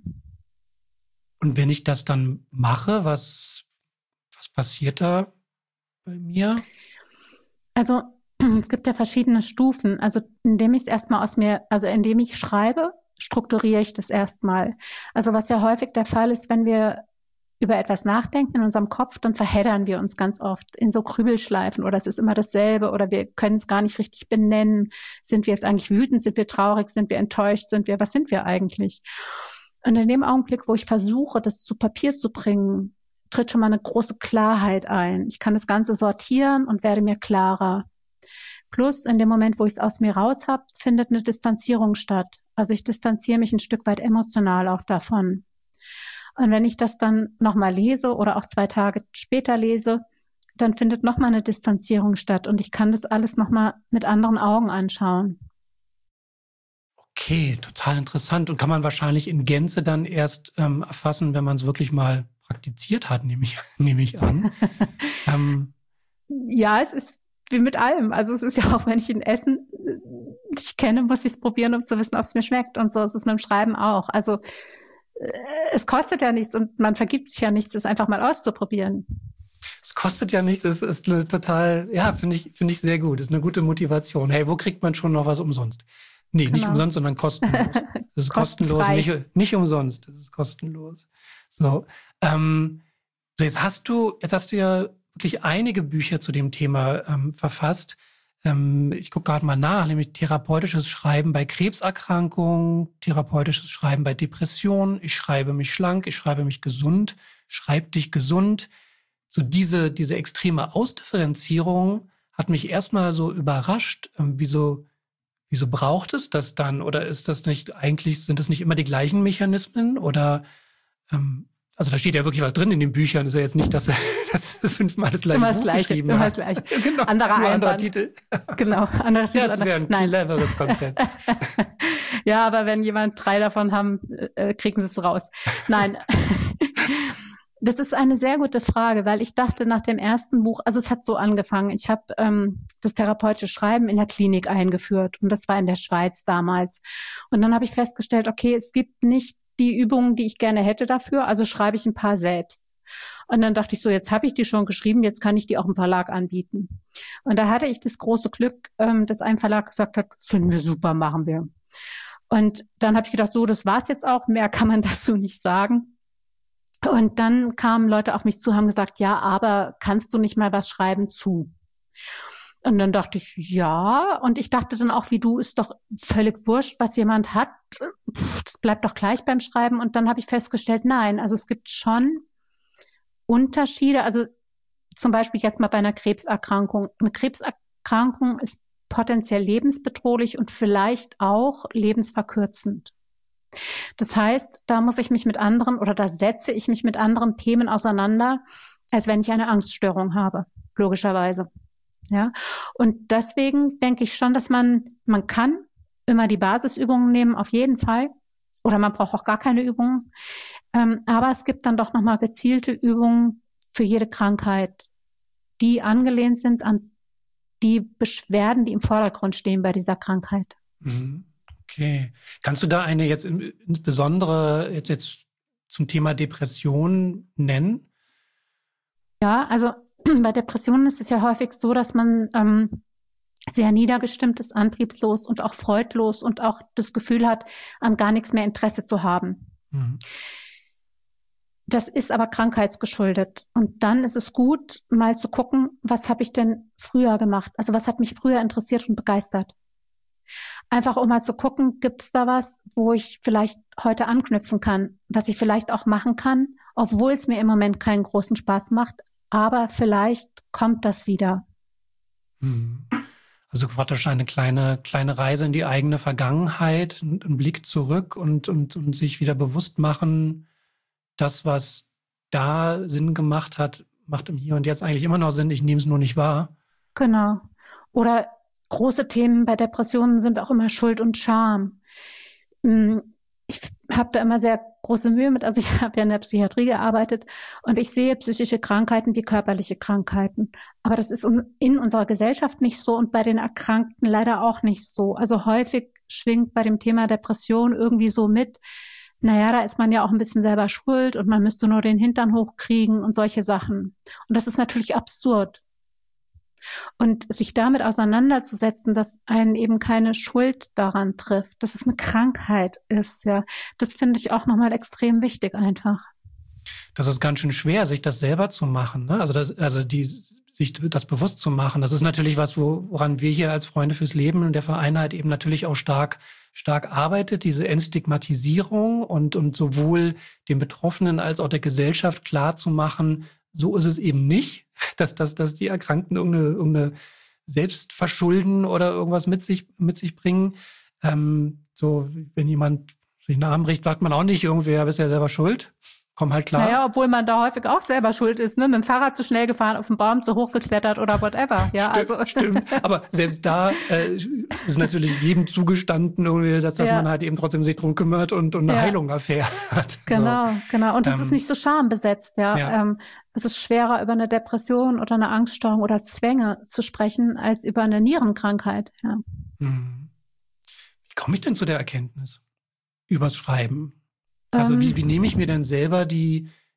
Und wenn ich das dann mache, was passiert da bei mir? Also es gibt ja verschiedene Stufen. Also indem ich es erstmal indem ich schreibe, strukturiere ich das erstmal. Also was ja häufig der Fall ist, wenn wir über etwas nachdenken in unserem Kopf, dann verheddern wir uns ganz oft in so Grübelschleifen oder es ist immer dasselbe oder wir können es gar nicht richtig benennen. Sind wir jetzt eigentlich wütend? Sind wir traurig? Sind wir enttäuscht? Was sind wir eigentlich? Und in dem Augenblick, wo ich versuche, das zu Papier zu bringen, tritt schon mal eine große Klarheit ein. Ich kann das Ganze sortieren und werde mir klarer. Plus in dem Moment, wo ich es aus mir raus habe, findet eine Distanzierung statt. Also ich distanziere mich ein Stück weit emotional auch davon. Und wenn ich das dann nochmal lese oder auch 2 Tage später lese, dann findet nochmal eine Distanzierung statt und ich kann das alles nochmal mit anderen Augen anschauen. Okay, total interessant. Und kann man wahrscheinlich in Gänze dann erst erfassen, wenn man es wirklich mal praktiziert hat, nehme ich an. Ja, es ist wie mit allem. Also es ist ja auch, wenn ich ein Essen nicht kenne, muss ich es probieren, um zu wissen, ob es mir schmeckt. Und so ist es mit dem Schreiben auch. Also es kostet ja nichts und man vergibt sich ja nichts, es einfach mal auszuprobieren. Es kostet ja nichts, es ist eine total, ja, finde ich sehr gut. Das ist eine gute Motivation. Hey, wo kriegt man schon noch was umsonst? Nee, Genau. nicht umsonst, sondern kostenlos. Das ist kostenlos, nicht umsonst. Das ist kostenlos. So, so jetzt hast du ja wirklich einige Bücher zu dem Thema verfasst. Ich gucke gerade mal nach, nämlich therapeutisches Schreiben bei Krebserkrankungen, therapeutisches Schreiben bei Depressionen. Ich schreibe mich schlank, ich schreibe mich gesund, schreib dich gesund. So diese extreme Ausdifferenzierung hat mich erstmal so überrascht. Wieso braucht es das dann? Oder ist das nicht, eigentlich sind das nicht immer die gleichen Mechanismen? Oder, also da steht ja wirklich was drin in den Büchern. Ist ja jetzt nicht, dass das fünfmal das gleiche Buch geschrieben hat. Immer das Gleiche. Genau, anderer Titel. Genau, anderer Titel. Das wäre ein cleveres Konzept. Ja, aber wenn jemand 3 davon haben, kriegen sie es raus. Nein. Das ist eine sehr gute Frage, weil ich dachte nach dem ersten Buch, also es hat so angefangen, ich habe das therapeutische Schreiben in der Klinik eingeführt und das war in der Schweiz damals. Und dann habe ich festgestellt, okay, es gibt nicht die Übungen, die ich gerne hätte dafür, also schreibe ich ein paar selbst. Und dann dachte ich so, jetzt habe ich die schon geschrieben, jetzt kann ich die auch im Verlag anbieten. Und da hatte ich das große Glück, dass ein Verlag gesagt hat, finden wir super, machen wir. Und dann habe ich gedacht, so, das war's jetzt auch, mehr kann man dazu nicht sagen. Und dann kamen Leute auf mich zu, haben gesagt, ja, aber kannst du nicht mal was schreiben zu? Und dann dachte ich, ja. Und ich dachte dann auch, wie du, ist doch völlig wurscht, was jemand hat. Das bleibt doch gleich beim Schreiben. Und dann habe ich festgestellt, nein, also es gibt schon Unterschiede. Also zum Beispiel jetzt mal bei einer Krebserkrankung. Eine Krebserkrankung ist potenziell lebensbedrohlich und vielleicht auch lebensverkürzend. Das heißt, da muss ich mich mit anderen oder da setze ich mich mit anderen Themen auseinander, als wenn ich eine Angststörung habe, logischerweise. Ja. Und deswegen denke ich schon, dass man kann immer die Basisübungen nehmen, auf jeden Fall. Oder man braucht auch gar keine Übungen. Aber es gibt dann doch nochmal gezielte Übungen für jede Krankheit, die angelehnt sind an die Beschwerden, die im Vordergrund stehen bei dieser Krankheit. Mhm. Okay. Kannst du da eine jetzt insbesondere jetzt zum Thema Depression nennen? Ja, also bei Depressionen ist es ja häufig so, dass man sehr niedergestimmt ist, antriebslos und auch freudlos und auch das Gefühl hat, an gar nichts mehr Interesse zu haben. Mhm. Das ist aber krankheitsgeschuldet. Und dann ist es gut, mal zu gucken, was habe ich denn früher gemacht? Also was hat mich früher interessiert und begeistert? Einfach um mal zu gucken, gibt es da was, wo ich vielleicht heute anknüpfen kann, was ich vielleicht auch machen kann, obwohl es mir im Moment keinen großen Spaß macht, aber vielleicht kommt das wieder. Also praktisch eine kleine Reise in die eigene Vergangenheit, ein Blick zurück und sich wieder bewusst machen, das, was da Sinn gemacht hat, macht im Hier und Jetzt eigentlich immer noch Sinn, ich nehme es nur nicht wahr. Genau. Oder große Themen bei Depressionen sind auch immer Schuld und Scham. Ich habe da immer sehr große Mühe mit, also ich habe ja in der Psychiatrie gearbeitet und ich sehe psychische Krankheiten wie körperliche Krankheiten. Aber das ist in unserer Gesellschaft nicht so und bei den Erkrankten leider auch nicht so. Also häufig schwingt bei dem Thema Depression irgendwie so mit, naja, da ist man ja auch ein bisschen selber schuld und man müsste nur den Hintern hochkriegen und solche Sachen. Und das ist natürlich absurd. Und sich damit auseinanderzusetzen, dass einen eben keine Schuld daran trifft, dass es eine Krankheit ist, ja, das finde ich auch nochmal extrem wichtig einfach. Das ist ganz schön schwer, sich das selber zu machen, ne? Sich das bewusst zu machen. Das ist natürlich was, woran wir hier als Freunde fürs Leben und der Verein halt eben natürlich auch stark arbeitet, diese Entstigmatisierung und sowohl den Betroffenen als auch der Gesellschaft klar zu machen, so ist es eben nicht, dass die Erkrankten irgendeine Selbstverschulden oder irgendwas mit sich bringen. So, wenn jemand sich einen Arm bricht, sagt man auch nicht irgendwie, ja, bist ja selber schuld. Komm halt klar. Naja, obwohl man da häufig auch selber schuld ist, ne? Mit dem Fahrrad zu schnell gefahren, auf den Baum zu hoch geklettert oder whatever. Ja, Stimmt. Aber selbst da ist natürlich jedem zugestanden, irgendwie, dass man halt eben trotzdem sich drum kümmert und eine Heilung erfährt. Genau. Und es ist nicht so schambesetzt, ja. Es ist schwerer, über eine Depression oder eine Angststörung oder Zwänge zu sprechen, als über eine Nierenkrankheit, ja. Wie komme ich denn zu der Erkenntnis? Übers Schreiben? Also wie nehme ich mir denn selber die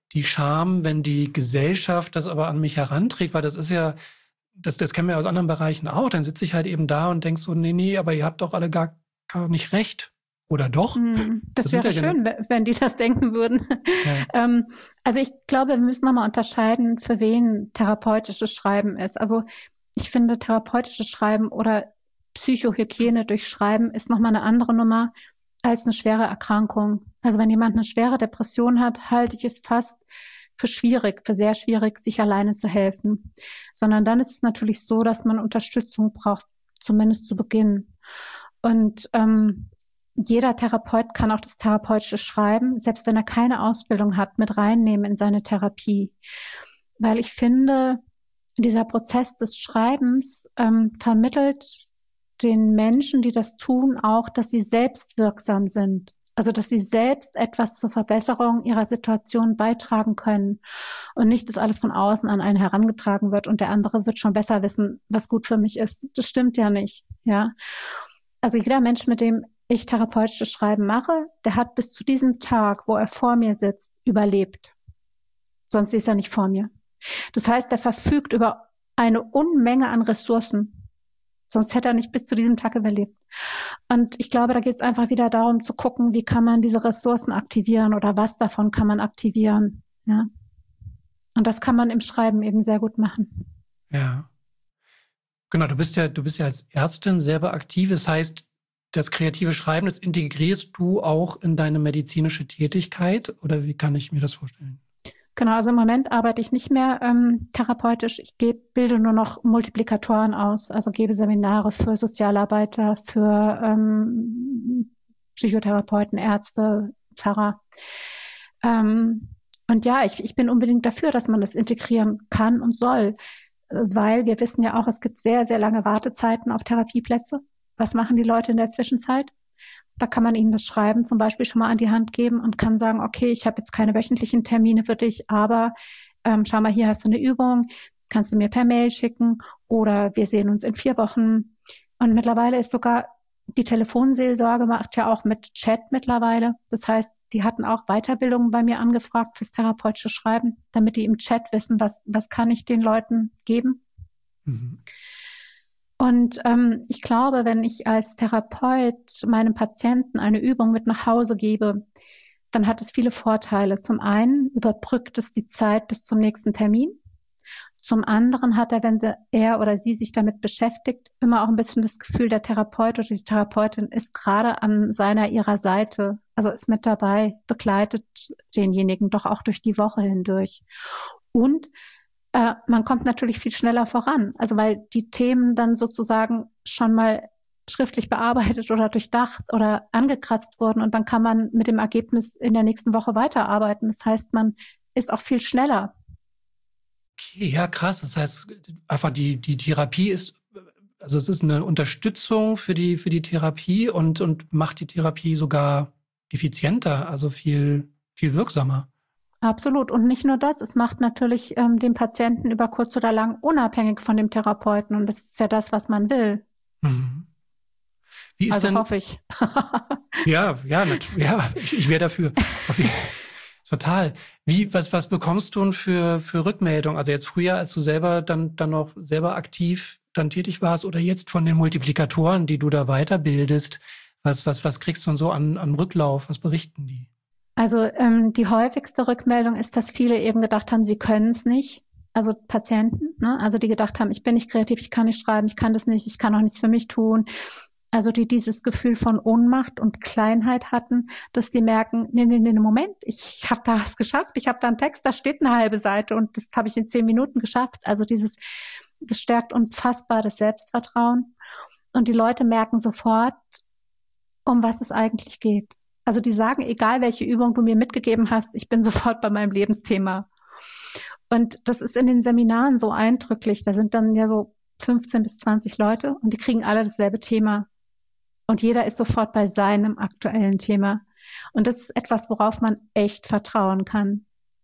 die Scham, wenn die Gesellschaft das aber an mich heranträgt, weil das ist ja, das kennen wir aus anderen Bereichen auch, dann sitze ich halt eben da und denk so, nee, aber ihr habt doch alle gar nicht recht. Oder doch? Das wäre schön, wenn die das denken würden. Ja. Also ich glaube, wir müssen nochmal unterscheiden, für wen therapeutisches Schreiben ist. Also ich finde, therapeutisches Schreiben oder Psychohygiene durch Schreiben ist nochmal eine andere Nummer als eine schwere Erkrankung. Also wenn jemand eine schwere Depression hat, halte ich es fast für sehr schwierig, sich alleine zu helfen. Sondern dann ist es natürlich so, dass man Unterstützung braucht, zumindest zu Beginn. Und jeder Therapeut kann auch das therapeutische Schreiben, selbst wenn er keine Ausbildung hat, mit reinnehmen in seine Therapie. Weil ich finde, dieser Prozess des Schreibens vermittelt den Menschen, die das tun, auch, dass sie selbst wirksam sind. Also, dass sie selbst etwas zur Verbesserung ihrer Situation beitragen können und nicht, dass alles von außen an einen herangetragen wird und der andere wird schon besser wissen, was gut für mich ist. Das stimmt ja nicht, ja. Also jeder Mensch, mit dem ich therapeutisches Schreiben mache, der hat bis zu diesem Tag, wo er vor mir sitzt, überlebt. Sonst ist er nicht vor mir. Das heißt, er verfügt über eine Unmenge an Ressourcen. Sonst hätte er nicht bis zu diesem Tag überlebt. Und ich glaube, da geht es einfach wieder darum zu gucken, wie kann man diese Ressourcen aktivieren oder was davon kann man aktivieren. Ja. Und das kann man im Schreiben eben sehr gut machen. Ja. Genau, du bist ja als Ärztin selber aktiv. Das heißt, das kreative Schreiben, das integrierst du auch in deine medizinische Tätigkeit? Oder wie kann ich mir das vorstellen? Genau, also im Moment arbeite ich nicht mehr therapeutisch. Ich bilde nur noch Multiplikatoren aus, also gebe Seminare für Sozialarbeiter, für Psychotherapeuten, Ärzte, Pfarrer. Und ja, ich bin unbedingt dafür, dass man das integrieren kann und soll, weil wir wissen ja auch, es gibt sehr, sehr lange Wartezeiten auf Therapieplätze. Was machen die Leute in der Zwischenzeit? Da kann man ihnen das Schreiben zum Beispiel schon mal an die Hand geben und kann sagen, okay, ich habe jetzt keine wöchentlichen Termine für dich, aber schau mal, hier hast du eine Übung, kannst du mir per Mail schicken oder wir sehen uns in 4 Wochen. Und mittlerweile ist sogar die Telefonseelsorge macht ja auch mit Chat mittlerweile. Das heißt, die hatten auch Weiterbildungen bei mir angefragt fürs therapeutische Schreiben, damit die im Chat wissen, was kann ich den Leuten geben. Mhm. Und ich glaube, wenn ich als Therapeut meinem Patienten eine Übung mit nach Hause gebe, dann hat es viele Vorteile. Zum einen überbrückt es die Zeit bis zum nächsten Termin. Zum anderen hat er, wenn er oder sie sich damit beschäftigt, immer auch ein bisschen das Gefühl, der Therapeut oder die Therapeutin ist gerade an ihrer Seite, also ist mit dabei, begleitet denjenigen doch auch durch die Woche hindurch. Und man kommt natürlich viel schneller voran, also weil die Themen dann sozusagen schon mal schriftlich bearbeitet oder durchdacht oder angekratzt wurden und dann kann man mit dem Ergebnis in der nächsten Woche weiterarbeiten. Das heißt, man ist auch viel schneller. Okay, ja, krass. Das heißt, einfach die Therapie ist, also es ist eine Unterstützung für die Therapie und macht die Therapie sogar effizienter, also viel wirksamer. Absolut. Und nicht nur das, es macht natürlich den Patienten über kurz oder lang unabhängig von dem Therapeuten. Und das ist ja das, was man will. Mhm. Wie ist also denn, hoffe ich. Ja, ich wäre dafür. Total. Was bekommst du denn für Rückmeldung? Also jetzt früher, als du selber dann noch selber aktiv dann tätig warst oder jetzt von den Multiplikatoren, die du da weiterbildest, was kriegst du denn so an Rücklauf? Was berichten die? Also die häufigste Rückmeldung ist, dass viele eben gedacht haben, sie können es nicht. Also Patienten, ne? Also die gedacht haben, ich bin nicht kreativ, ich kann nicht schreiben, ich kann das nicht, ich kann auch nichts für mich tun. Also die dieses Gefühl von Ohnmacht und Kleinheit hatten, dass die merken, nee, Moment, ich habe da was geschafft, ich habe da einen Text, da steht eine halbe Seite und das habe ich in 10 Minuten geschafft. Also das stärkt unfassbar das Selbstvertrauen und die Leute merken sofort, um was es eigentlich geht. Also die sagen, egal welche Übung du mir mitgegeben hast, ich bin sofort bei meinem Lebensthema. Und das ist in den Seminaren so eindrücklich. Da sind dann ja so 15 bis 20 Leute und die kriegen alle dasselbe Thema. Und jeder ist sofort bei seinem aktuellen Thema. Und das ist etwas, worauf man echt vertrauen kann.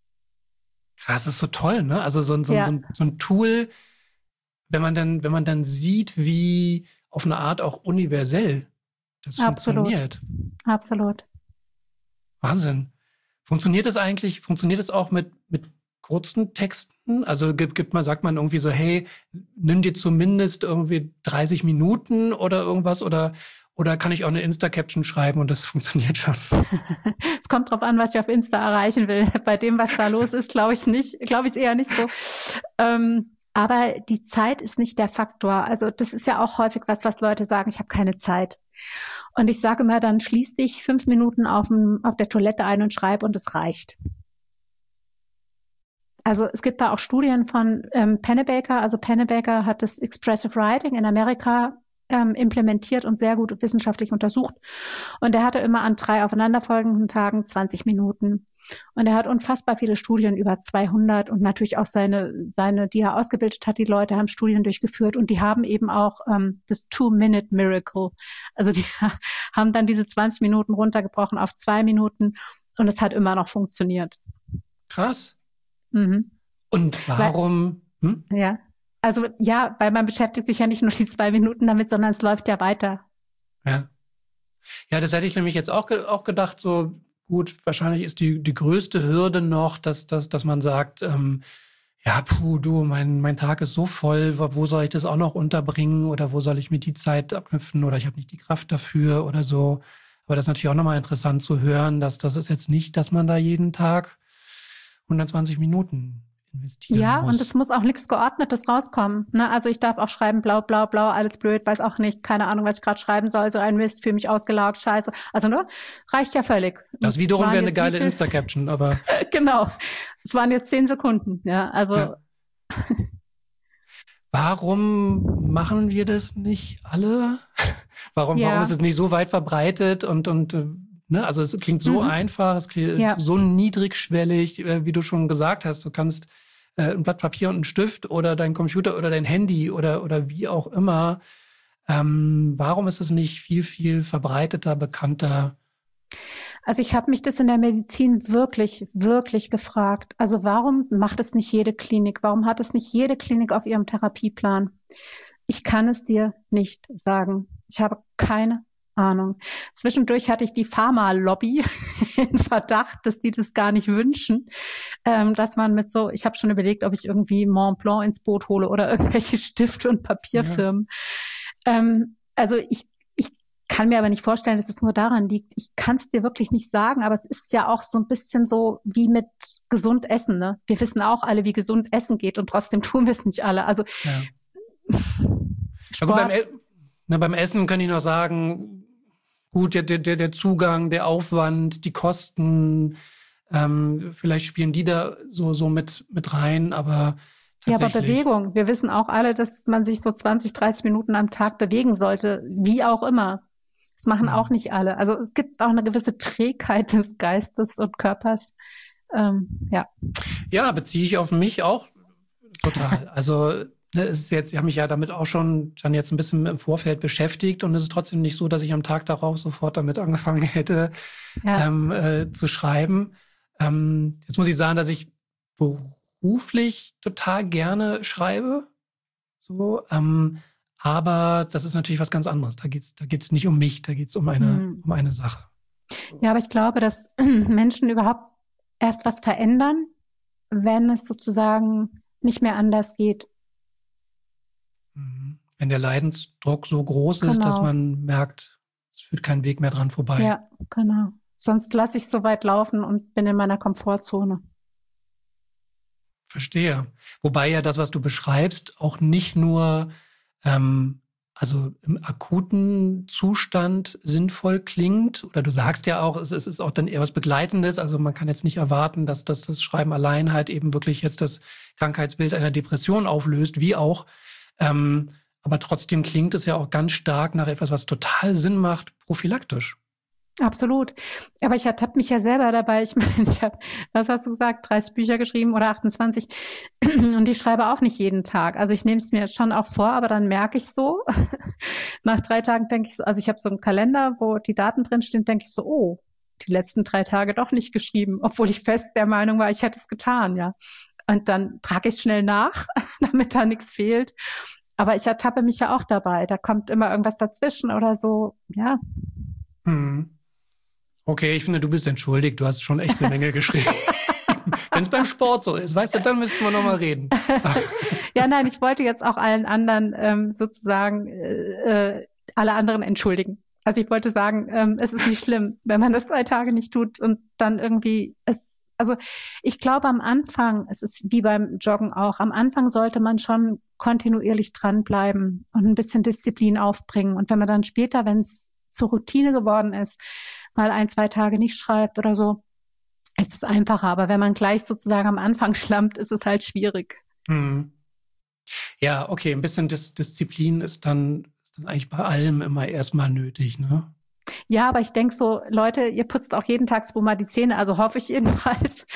Das ist so toll, ne? Also so ein Tool, wenn man dann sieht, wie auf eine Art auch universell das funktioniert. Absolut. Wahnsinn. Funktioniert es auch mit kurzen Texten? Also sagt man irgendwie so, hey, nimm dir zumindest irgendwie 30 Minuten oder irgendwas oder kann ich auch eine Insta-Caption schreiben und das funktioniert schon? Es kommt drauf an, was ich auf Insta erreichen will. Bei dem, was da los ist, glaube ich es eher nicht so. Aber die Zeit ist nicht der Faktor. Also das ist ja auch häufig was Leute sagen, ich habe keine Zeit. Und ich sage immer, dann schließ dich 5 Minuten auf der Toilette ein und schreib und es reicht. Also es gibt da auch Studien von Pennebaker. Also Pennebaker hat das Expressive Writing in Amerika implementiert und sehr gut wissenschaftlich untersucht. Und er hatte immer an 3 aufeinanderfolgenden Tagen 20 Minuten. Und er hat unfassbar viele Studien, über 200 und natürlich auch seine, die er ausgebildet hat, die Leute haben Studien durchgeführt und die haben eben auch das 2-Minute-Miracle. Also die haben dann diese 20 Minuten runtergebrochen auf 2 Minuten und es hat immer noch funktioniert. Krass. Mhm. Und warum? Ja. Also ja, weil man beschäftigt sich ja nicht nur die 2 Minuten damit, sondern es läuft ja weiter. Ja. Ja, das hätte ich nämlich jetzt auch gedacht, so gut, wahrscheinlich ist die größte Hürde noch, dass man sagt, mein Tag ist so voll, wo soll ich das auch noch unterbringen oder wo soll ich mir die Zeit abknüpfen oder ich habe nicht die Kraft dafür oder so. Aber das ist natürlich auch nochmal interessant zu hören, dass das ist jetzt nicht, dass man da jeden Tag 120 Minuten investieren muss. Ja, und es muss auch nichts Geordnetes rauskommen. Ne? Also ich darf auch schreiben, blau, blau, blau, alles blöd, weiß auch nicht, keine Ahnung, was ich gerade schreiben soll, so ein Mist, fühle mich ausgelaugt, scheiße. Also reicht ja völlig. Das wiederum wäre eine geile Insta-Caption, aber... Genau, es waren jetzt 10 Sekunden, ja, also... Ja. Warum machen wir das nicht alle? Warum ist es nicht so weit verbreitet und also es klingt so einfach, es klingt so niedrigschwellig, wie du schon gesagt hast. Du kannst ein Blatt Papier und einen Stift oder dein Computer oder dein Handy oder wie auch immer. Warum ist es nicht viel, viel verbreiteter, bekannter? Also ich habe mich das in der Medizin wirklich, wirklich gefragt. Also warum macht es nicht jede Klinik? Warum hat es nicht jede Klinik auf ihrem Therapieplan? Ich kann es dir nicht sagen. Ich habe keine Ahnung. Zwischendurch hatte ich die Pharma-Lobby in Verdacht, dass die das gar nicht wünschen, dass man ich habe schon überlegt, ob ich irgendwie Mont Blanc ins Boot hole oder irgendwelche Stifte und Papierfirmen. Ja. Also ich kann mir aber nicht vorstellen, dass es nur daran liegt. Ich kann es dir wirklich nicht sagen, aber es ist ja auch so ein bisschen so wie mit gesund essen. Ne? Wir wissen auch alle, wie gesund Essen geht und trotzdem tun wir es nicht alle. Also beim Essen kann ich noch sagen, gut, der Zugang, der Aufwand, die Kosten, vielleicht spielen die da so mit rein, aber ja, aber Bewegung. Wir wissen auch alle, dass man sich so 20, 30 Minuten am Tag bewegen sollte, wie auch immer. Das machen auch nicht alle. Also es gibt auch eine gewisse Trägheit des Geistes und Körpers. Ja, beziehe ich auf mich auch total. Also es ist jetzt, ich habe mich ja damit auch schon jetzt ein bisschen im Vorfeld beschäftigt und es ist trotzdem nicht so, dass ich am Tag darauf sofort damit angefangen hätte, zu schreiben. Jetzt muss ich sagen, dass ich beruflich total gerne schreibe. So, aber das ist natürlich was ganz anderes. Da geht's nicht um mich, da geht's um eine Sache. Ja, aber ich glaube, dass Menschen überhaupt erst was verändern, wenn es sozusagen nicht mehr anders geht. Wenn der Leidensdruck so groß ist, dass man merkt, es führt kein Weg mehr dran vorbei. Ja, genau. Sonst lasse ich so weit laufen und bin in meiner Komfortzone. Verstehe. Wobei ja das, was du beschreibst, auch nicht nur also im akuten Zustand sinnvoll klingt. Oder du sagst ja auch, es ist auch dann eher was Begleitendes. Also man kann jetzt nicht erwarten, dass das Schreiben allein halt eben wirklich jetzt das Krankheitsbild einer Depression auflöst, wie auch. Aber trotzdem klingt es ja auch ganz stark nach etwas, was total Sinn macht, prophylaktisch. Absolut. Aber ich ertappe mich ja selber dabei. Ich meine, ich habe, was hast du gesagt, 30 Bücher geschrieben oder 28 und ich schreibe auch nicht jeden Tag. Also ich nehme es mir schon auch vor, aber dann merke ich so, nach 3 Tagen denke ich so, also ich habe so einen Kalender, wo die Daten drinstehen, denke ich so, oh, die letzten 3 Tage doch nicht geschrieben, obwohl ich fest der Meinung war, ich hätte es getan, ja. Und dann trage ich schnell nach, damit da nichts fehlt. Aber ich ertappe mich ja auch dabei. Da kommt immer irgendwas dazwischen oder so, ja. Okay, ich finde, du bist entschuldigt. Du hast schon echt eine Menge geschrieben. Wenn es beim Sport so ist, weißt du, dann müssten wir nochmal reden. Ja, nein, ich wollte jetzt auch allen anderen sozusagen alle anderen entschuldigen. Also ich wollte sagen, es ist nicht schlimm, wenn man das 3 Tage nicht tut und dann irgendwie also ich glaube am Anfang, es ist wie beim Joggen auch, am Anfang sollte man schon kontinuierlich dranbleiben und ein bisschen Disziplin aufbringen. Und wenn man dann später, wenn es zur Routine geworden ist, mal 1, 2 Tage nicht schreibt oder so, ist es einfacher. Aber wenn man gleich sozusagen am Anfang schlampt, ist es halt schwierig. Hm. Ja, okay, ein bisschen Disziplin ist dann eigentlich bei allem immer erstmal nötig, ne? Ja, aber ich denke so, Leute, ihr putzt auch jeden Tag 2 Mal die Zähne, also hoffe ich jedenfalls.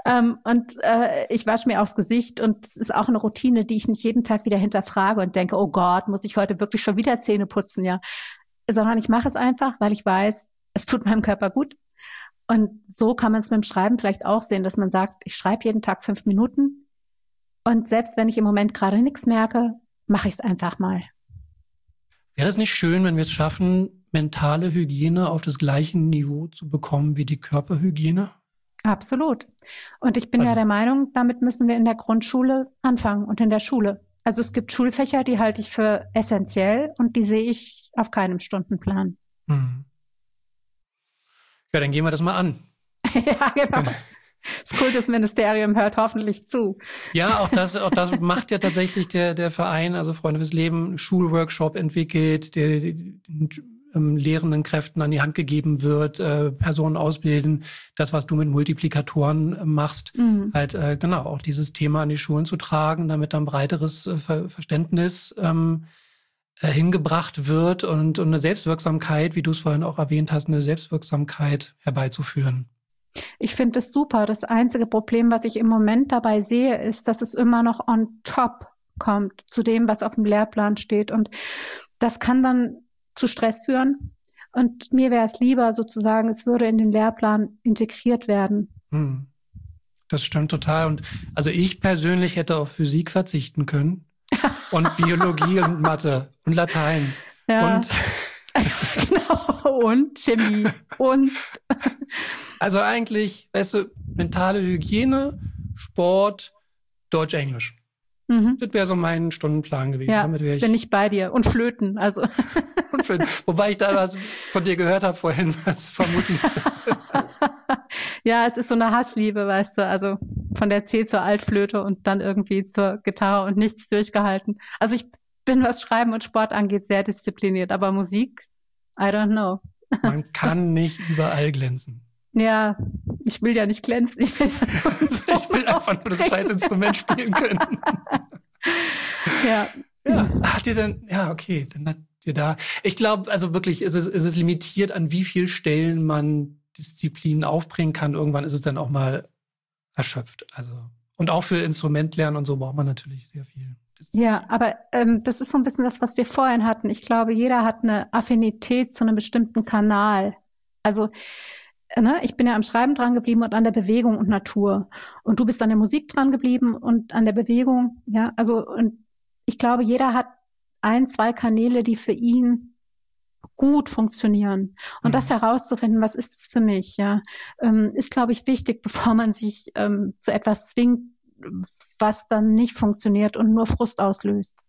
Ich wasche mir aufs Gesicht und es ist auch eine Routine, die ich nicht jeden Tag wieder hinterfrage und denke, oh Gott, muss ich heute wirklich schon wieder Zähne putzen, ja? Sondern ich mache es einfach, weil ich weiß, es tut meinem Körper gut. Und so kann man es mit dem Schreiben vielleicht auch sehen, dass man sagt, ich schreibe jeden Tag 5 Minuten und selbst wenn ich im Moment gerade nichts merke, mache ich es einfach mal. Wäre es nicht schön, wenn wir es schaffen, mentale Hygiene auf das gleiche Niveau zu bekommen wie die Körperhygiene? Absolut. Und ich bin ja der Meinung, damit müssen wir in der Grundschule anfangen und in der Schule. Also es gibt Schulfächer, die halte ich für essentiell und die sehe ich auf keinem Stundenplan. Hm. Ja, dann gehen wir das mal an. Ja, genau. Das Kultusministerium hört hoffentlich zu. Ja, auch das macht ja tatsächlich der Verein, also Freunde fürs Leben, einen Schulworkshop entwickelt, der den lehrenden Kräften an die Hand gegeben wird, Personen ausbilden, das, was du mit Multiplikatoren machst, halt genau auch dieses Thema an die Schulen zu tragen, damit dann breiteres Verständnis hingebracht wird und eine Selbstwirksamkeit, wie du es vorhin auch erwähnt hast, eine Selbstwirksamkeit herbeizuführen. Ich finde es super. Das einzige Problem, was ich im Moment dabei sehe, ist, dass es immer noch on top kommt zu dem, was auf dem Lehrplan steht. Und das kann dann zu Stress führen. Und mir wäre es lieber sozusagen, es würde in den Lehrplan integriert werden. Das stimmt total. Und also ich persönlich hätte auf Physik verzichten können. Und Biologie und Mathe und Latein. Ja. Und genau. Und Chemie. Und also eigentlich, weißt du, mentale Hygiene, Sport, Deutsch, Englisch. Das wäre so mein Stundenplan gewesen. Ja, Damit bin ich bei dir. Und Flöten, also. Und Flöten. Wobei ich da was von dir gehört habe vorhin, was vermutlich ist. Ja, es ist so eine Hassliebe, weißt du, also von der C zur Altflöte und dann irgendwie zur Gitarre und nichts durchgehalten. Also ich bin, was Schreiben und Sport angeht, sehr diszipliniert, aber Musik, I don't know. Man kann nicht überall glänzen. Ja, ich will ja nicht glänzen. Ich will einfach nur das scheiß Instrument spielen können. Ja. Hat ihr denn, ja, okay, dann hat ihr da, ich glaube, also wirklich, ist es limitiert, an wie vielen Stellen man Disziplinen aufbringen kann. Irgendwann ist es dann auch mal erschöpft. Also, und auch für Instrumentlernen und so braucht man natürlich sehr viel Disziplin. Ja, aber das ist so ein bisschen das, was wir vorhin hatten. Ich glaube, jeder hat eine Affinität zu einem bestimmten Kanal. Also, ich bin ja am Schreiben dran geblieben und an der Bewegung und Natur. Und du bist an der Musik dran geblieben und an der Bewegung. Ja, also, und ich glaube, jeder hat 1, 2 Kanäle, die für ihn gut funktionieren. Und das herauszufinden, was ist es für mich, ja, ist, glaube ich, wichtig, bevor man sich zu etwas zwingt, was dann nicht funktioniert und nur Frust auslöst.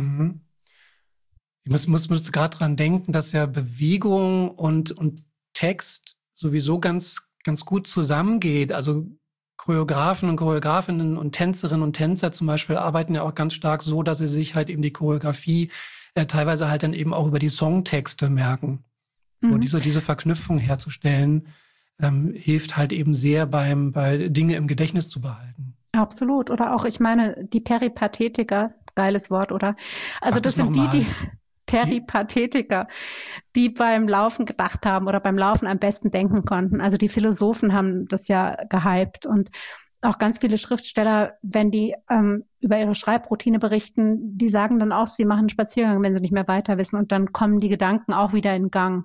Ich muss gerade dran denken, dass ja Bewegung und Text sowieso ganz gut zusammengeht. Also Choreografen und Choreografinnen und Tänzerinnen und Tänzer zum Beispiel arbeiten ja auch ganz stark so, dass sie sich halt eben die Choreografie teilweise halt dann eben auch über die Songtexte merken. So, diese Verknüpfung herzustellen, hilft halt eben sehr bei Dinge im Gedächtnis zu behalten. Absolut. Oder auch, ich meine, die Peripathetiker, geiles Wort, oder? Also das sind die Peripathetiker, die beim Laufen gedacht haben oder beim Laufen am besten denken konnten. Also die Philosophen haben das ja gehypt und auch ganz viele Schriftsteller, wenn die über ihre Schreibroutine berichten, die sagen dann auch, sie machen einen Spaziergang, wenn sie nicht mehr weiter wissen und dann kommen die Gedanken auch wieder in Gang.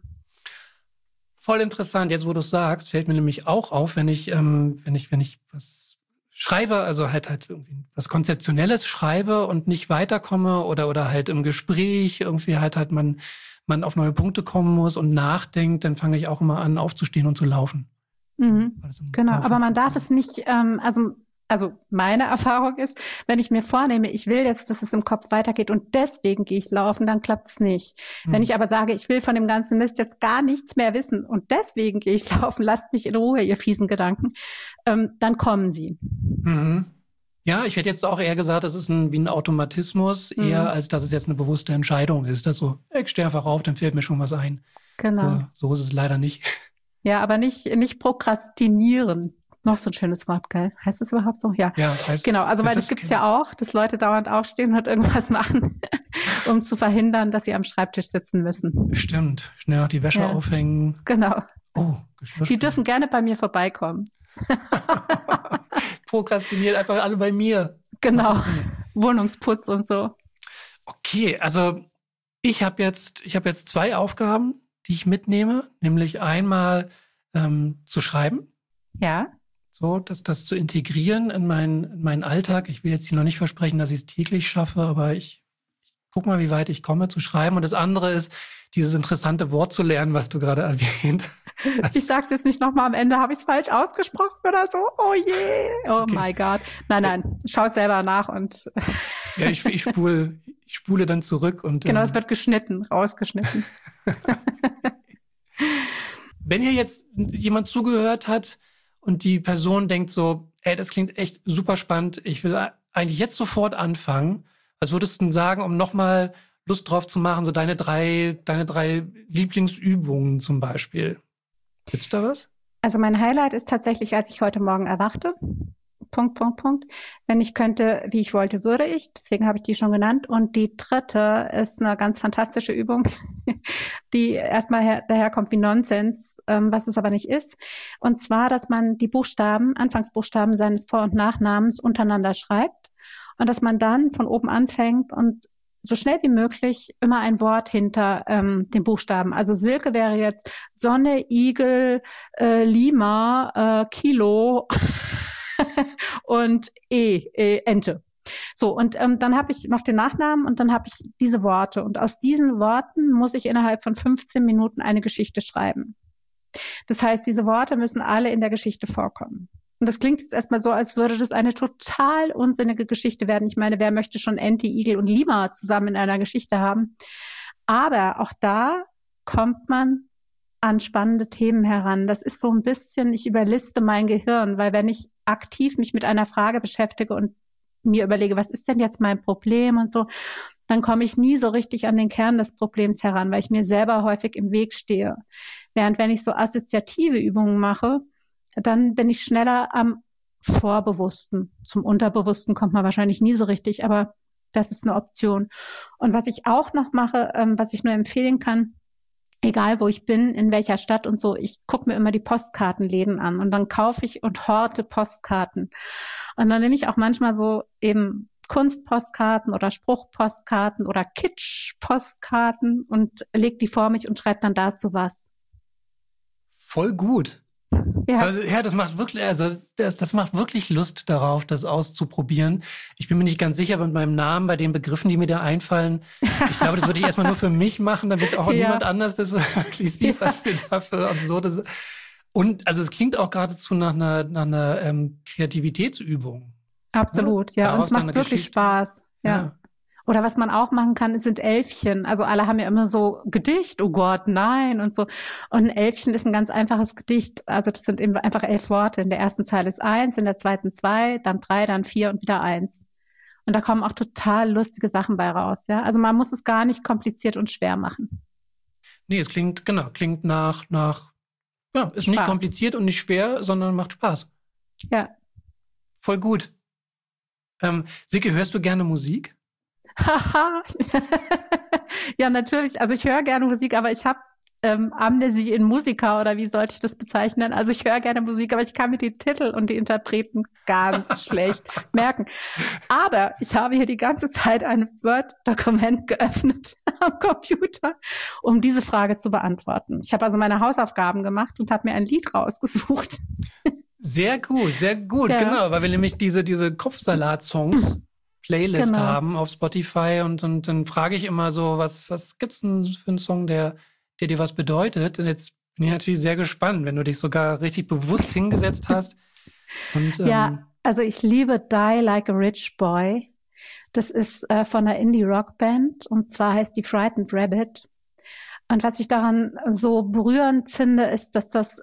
Voll interessant. Jetzt, wo du es sagst, fällt mir nämlich auch auf, wenn ich was schreibe, also halt irgendwie was Konzeptionelles schreibe und nicht weiterkomme oder halt im Gespräch irgendwie halt man auf neue Punkte kommen muss und nachdenkt, dann fange ich auch immer an, aufzustehen und zu laufen. Genau, aber man darf es nicht, also meine Erfahrung ist, wenn ich mir vornehme, ich will jetzt, dass es im Kopf weitergeht und deswegen gehe ich laufen, dann klappt es nicht. Wenn ich aber sage, ich will von dem ganzen Mist jetzt gar nichts mehr wissen und deswegen gehe ich laufen, lasst mich in Ruhe, ihr fiesen Gedanken, dann kommen sie. Ja, ich hätte jetzt auch eher gesagt, das ist wie ein Automatismus, eher als dass es jetzt eine bewusste Entscheidung ist. Dass so, ich stehe einfach auf, dann fällt mir schon was ein. Genau. So ist es leider nicht. Ja, aber nicht prokrastinieren. Noch so ein schönes Wort, gell? Heißt das überhaupt so? Ja, heißt, genau. Also weil das gibt's ja auch, dass Leute dauernd aufstehen und irgendwas machen, um zu verhindern, dass sie am Schreibtisch sitzen müssen. Stimmt. Schnell noch die Wäsche aufhängen. Genau. Oh, die dürfen gerne bei mir vorbeikommen. Prokrastiniert einfach alle bei mir. Genau. Wohnungsputz und so. Okay, also ich habe jetzt 2 Aufgaben, die ich mitnehme, nämlich einmal zu schreiben. Ja. So, das zu integrieren in meinen Alltag. Ich will jetzt hier noch nicht versprechen, dass ich es täglich schaffe, aber ich guck mal, wie weit ich komme zu schreiben. Und das andere ist, dieses interessante Wort zu lernen, was du gerade erwähnt hast. Ich sag's jetzt nicht nochmal am Ende, habe ich es falsch ausgesprochen oder so? Oh je, oh mein Gott. Nein, schaut selber nach und ja, ich spule dann zurück und genau, es wird rausgeschnitten. Wenn hier jetzt jemand zugehört hat und die Person denkt so, das klingt echt super spannend, ich will eigentlich jetzt sofort anfangen. Was würdest du denn sagen, um nochmal Lust drauf zu machen, so deine drei Lieblingsübungen zum Beispiel? Gibt's da was? Also mein Highlight ist tatsächlich, als ich heute Morgen erwachte. Punkt. Wenn ich könnte, wie ich wollte, würde ich. Deswegen habe ich die schon genannt. Und die dritte ist eine ganz fantastische Übung, die erstmal daherkommt wie Nonsens, was es aber nicht ist. Und zwar, dass man die Anfangsbuchstaben seines Vor- und Nachnamens untereinander schreibt und dass man dann von oben anfängt und so schnell wie möglich immer ein Wort hinter den Buchstaben. Also Silke wäre jetzt Sonne, Igel, Lima, Kilo und Ente. So, und dann habe ich noch den Nachnamen und dann habe ich diese Worte. Und aus diesen Worten muss ich innerhalb von 15 Minuten eine Geschichte schreiben. Das heißt, diese Worte müssen alle in der Geschichte vorkommen. Und das klingt jetzt erstmal so, als würde das eine total unsinnige Geschichte werden. Ich meine, wer möchte schon Ente, Igel und Lima zusammen in einer Geschichte haben? Aber auch da kommt man an spannende Themen heran. Das ist so ein bisschen, ich überliste mein Gehirn, weil wenn ich aktiv mich mit einer Frage beschäftige und mir überlege, was ist denn jetzt mein Problem und so, dann komme ich nie so richtig an den Kern des Problems heran, weil ich mir selber häufig im Weg stehe. Während wenn ich so assoziative Übungen mache, dann bin ich schneller am Vorbewussten. Zum Unterbewussten kommt man wahrscheinlich nie so richtig, aber das ist eine Option. Und was ich auch noch mache, was ich nur empfehlen kann, egal wo ich bin, in welcher Stadt und so, ich gucke mir immer die Postkartenläden an und dann kaufe ich und horte Postkarten. Und dann nehme ich auch manchmal so eben Kunstpostkarten oder Spruchpostkarten oder Kitsch-Postkarten und lege die vor mich und schreibe dann dazu was. Voll gut. Ja, das macht wirklich, das macht wirklich Lust darauf, das auszuprobieren. Ich bin mir nicht ganz sicher mit meinem Namen, bei den Begriffen, die mir da einfallen. Ich glaube, das würde ich erstmal nur für mich machen, damit auch niemand anders das wirklich sieht, was wir da für absurde. Und also es klingt auch geradezu nach einer Kreativitätsübung. Absolut, ja. Und es macht wirklich Spaß. Ja. Oder was man auch machen kann, sind Elfchen. Also alle haben ja immer so Gedicht, oh Gott, nein und so. Und ein Elfchen ist ein ganz einfaches Gedicht. Also das sind eben einfach 11 Worte. In der ersten Zeile ist 1, in der zweiten 2, dann 3, dann 4 und wieder 1. Und da kommen auch total lustige Sachen bei raus. Ja, also man muss es gar nicht kompliziert und schwer machen. Nee, es klingt nach, ist Spaß. Nicht kompliziert und nicht schwer, sondern macht Spaß. Ja. Voll gut. Silke, hörst du gerne Musik? Haha. Ja, natürlich. Also ich höre gerne Musik, aber ich habe Amnesie in Musiker oder wie sollte ich das bezeichnen? Also ich höre gerne Musik, aber ich kann mir die Titel und die Interpreten ganz schlecht merken. Aber ich habe hier die ganze Zeit ein Word-Dokument geöffnet am Computer, um diese Frage zu beantworten. Ich habe also meine Hausaufgaben gemacht und habe mir ein Lied rausgesucht. Sehr gut, Ja. genau, weil wir nämlich diese Kopfsalat-Songs Playlist Genau. haben auf Spotify und dann frage ich immer so, was gibt's denn für einen Song, der dir was bedeutet? Und jetzt bin ich natürlich sehr gespannt, wenn du dich sogar richtig bewusst hingesetzt hast. Und Ja, also ich liebe Die Like a Rich Boy. Das ist von einer Indie-Rock-Band und zwar heißt die Frightened Rabbit. Und was ich daran so berührend finde, ist, dass das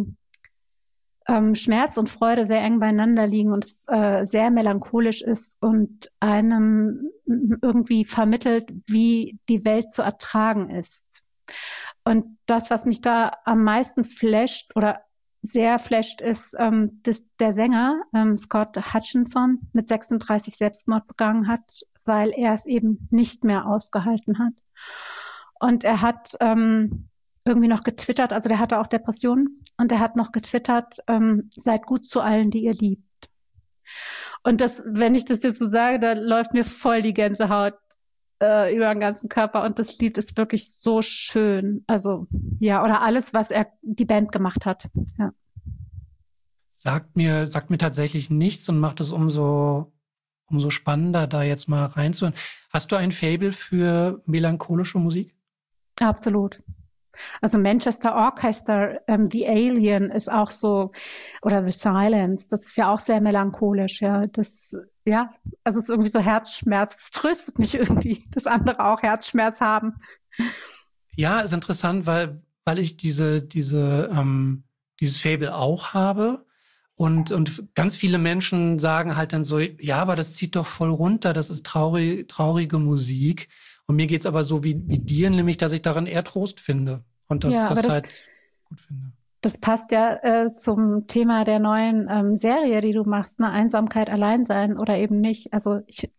Schmerz und Freude sehr eng beieinander liegen und es sehr melancholisch ist und einem irgendwie vermittelt, wie die Welt zu ertragen ist. Und das, was mich da am meisten flasht oder sehr flasht, ist, dass der Sänger Scott Hutchinson mit 36 Selbstmord begangen hat, weil er es eben nicht mehr ausgehalten hat. Und er hat irgendwie noch getwittert, also der hatte auch Depressionen, und er hat noch getwittert, seid gut zu allen, die ihr liebt. Und das, wenn ich das jetzt so sage, da läuft mir voll die Gänsehaut über den ganzen Körper, und das Lied ist wirklich so schön. Also ja, oder alles, was die Band gemacht hat. Ja. sagt mir tatsächlich nichts und macht es umso spannender, da jetzt mal reinzuhören. Hast du ein Faible für melancholische Musik? Absolut. Also Manchester Orchestra, The Alien ist auch so, oder The Silence, das ist ja auch sehr melancholisch, ja. Das, ja, also es ist irgendwie so Herzschmerz. Es tröstet mich irgendwie, dass andere auch Herzschmerz haben. Ja, ist interessant, weil ich dieses Faible auch habe. Und ganz viele Menschen sagen halt dann so, ja, aber das zieht doch voll runter, das ist traurige Musik. Und mir geht's aber so wie dir, nämlich, dass ich darin eher Trost finde und das halt gut finde. Das passt ja zum Thema der neuen Serie, die du machst, ne? Einsamkeit, Alleinsein oder eben nicht. Also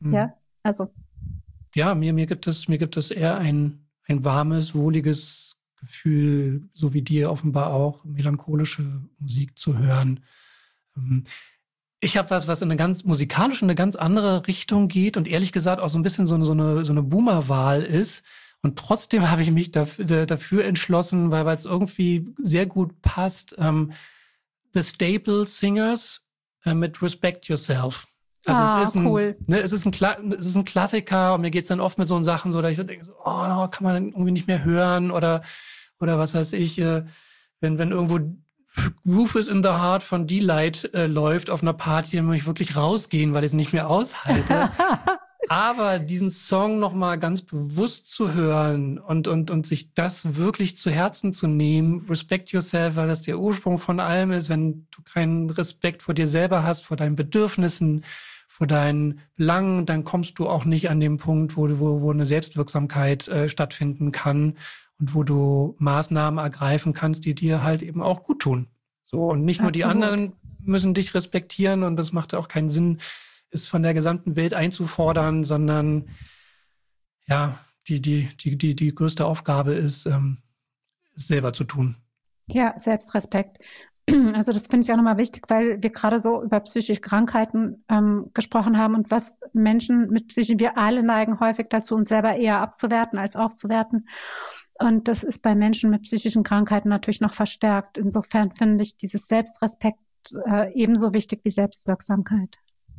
Ja, mir gibt es eher ein warmes, wohliges Gefühl, so wie dir offenbar auch, melancholische Musik zu hören. Ich habe was in musikalisch in eine ganz andere Richtung geht und ehrlich gesagt auch so ein bisschen so eine Boomer-Wahl ist. Und trotzdem habe ich mich dafür entschlossen, weil es irgendwie sehr gut passt. The Staple Singers mit Respect Yourself. Also es ist cool. Es ist ein Klassiker und mir geht's dann oft mit so Sachen so, dass ich denke, oh, no, kann man irgendwie nicht mehr hören oder was weiß ich, wenn irgendwo Roof is in the Heart von D-Light läuft auf einer Party, dann muss ich wirklich rausgehen, weil ich es nicht mehr aushalte. Aber diesen Song nochmal ganz bewusst zu hören und sich das wirklich zu Herzen zu nehmen, Respect Yourself, weil das der Ursprung von allem ist, wenn du keinen Respekt vor dir selber hast, vor deinen Bedürfnissen, vor deinen Belangen, dann kommst du auch nicht an den Punkt, wo eine Selbstwirksamkeit stattfinden kann und wo du Maßnahmen ergreifen kannst, die dir halt eben auch gut tun. So, und nicht nur die anderen müssen dich respektieren und das macht auch keinen Sinn, es von der gesamten Welt einzufordern, sondern ja, die größte Aufgabe ist, es selber zu tun. Ja, Selbstrespekt. Also das finde ich auch nochmal wichtig, weil wir gerade so über psychische Krankheiten gesprochen haben und was Menschen mit psychischen, wir alle neigen häufig dazu, uns selber eher abzuwerten als aufzuwerten. Und das ist bei Menschen mit psychischen Krankheiten natürlich noch verstärkt. Insofern finde ich dieses Selbstrespekt ebenso wichtig wie Selbstwirksamkeit.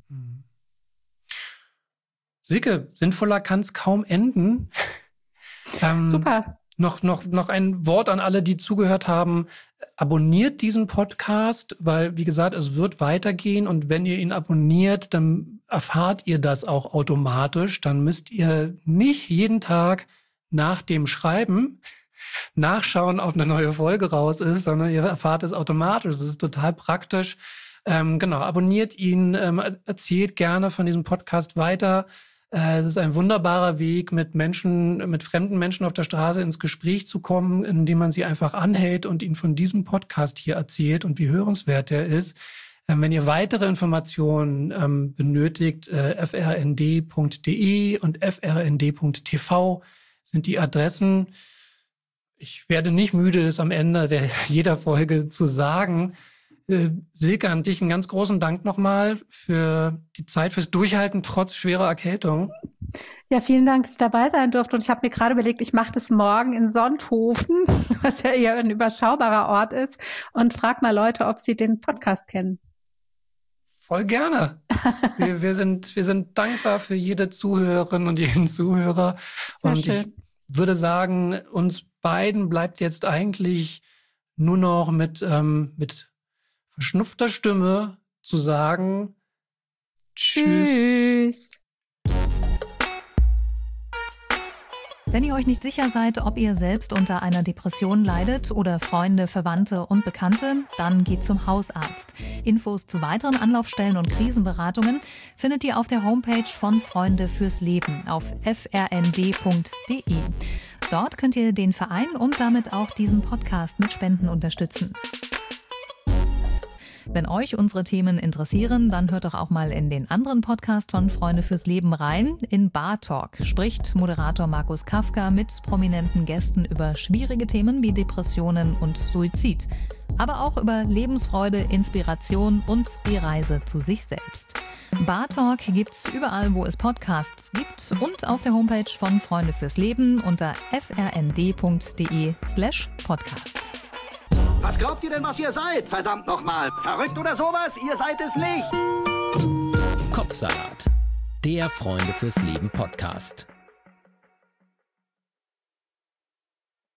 Silke, sinnvoller kann es kaum enden. Super. Noch ein Wort an alle, die zugehört haben. Abonniert diesen Podcast, weil, wie gesagt, es wird weitergehen. Und wenn ihr ihn abonniert, dann erfahrt ihr das auch automatisch. Dann müsst ihr nicht jeden Tag nach dem Schreiben nachschauen, ob eine neue Folge raus ist, sondern ihr erfahrt es automatisch. Das ist total praktisch. Genau, abonniert ihn, erzählt gerne von diesem Podcast weiter. Es ist ein wunderbarer Weg, mit fremden Menschen auf der Straße ins Gespräch zu kommen, indem man sie einfach anhält und ihnen von diesem Podcast hier erzählt und wie hörenswert der ist. Wenn ihr weitere Informationen benötigt, frnd.de und frnd.tv sind die Adressen. Ich werde nicht müde, es am Ende jeder Folge zu sagen. Silke, an dich einen ganz großen Dank nochmal für die Zeit, fürs Durchhalten trotz schwerer Erkältung. Ja, vielen Dank, dass ich dabei sein durfte. Und ich habe mir gerade überlegt, ich mache das morgen in Sonthofen, was ja eher ein überschaubarer Ort ist, und frage mal Leute, ob sie den Podcast kennen. Voll gerne. Wir sind dankbar für jede Zuhörerin und jeden Zuhörer. Sehr und schön. Ich würde sagen, uns beiden bleibt jetzt eigentlich nur noch mit verschnupfter Stimme zu sagen, Tschüss. Wenn ihr euch nicht sicher seid, ob ihr selbst unter einer Depression leidet oder Freunde, Verwandte und Bekannte, dann geht zum Hausarzt. Infos zu weiteren Anlaufstellen und Krisenberatungen findet ihr auf der Homepage von Freunde fürs Leben auf frnd.de. Dort könnt ihr den Verein und damit auch diesen Podcast mit Spenden unterstützen. Wenn euch unsere Themen interessieren, dann hört doch auch mal in den anderen Podcast von Freunde fürs Leben rein. In Bar Talk spricht Moderator Markus Kafka mit prominenten Gästen über schwierige Themen wie Depressionen und Suizid. Aber auch über Lebensfreude, Inspiration und die Reise zu sich selbst. Bar Talk gibt's überall, wo es Podcasts gibt und auf der Homepage von Freunde fürs Leben unter frnd.de/podcast. Was glaubt ihr denn, was ihr seid? Verdammt nochmal. Verrückt oder sowas? Ihr seid es nicht. Kopfsalat, der Freunde fürs Leben Podcast.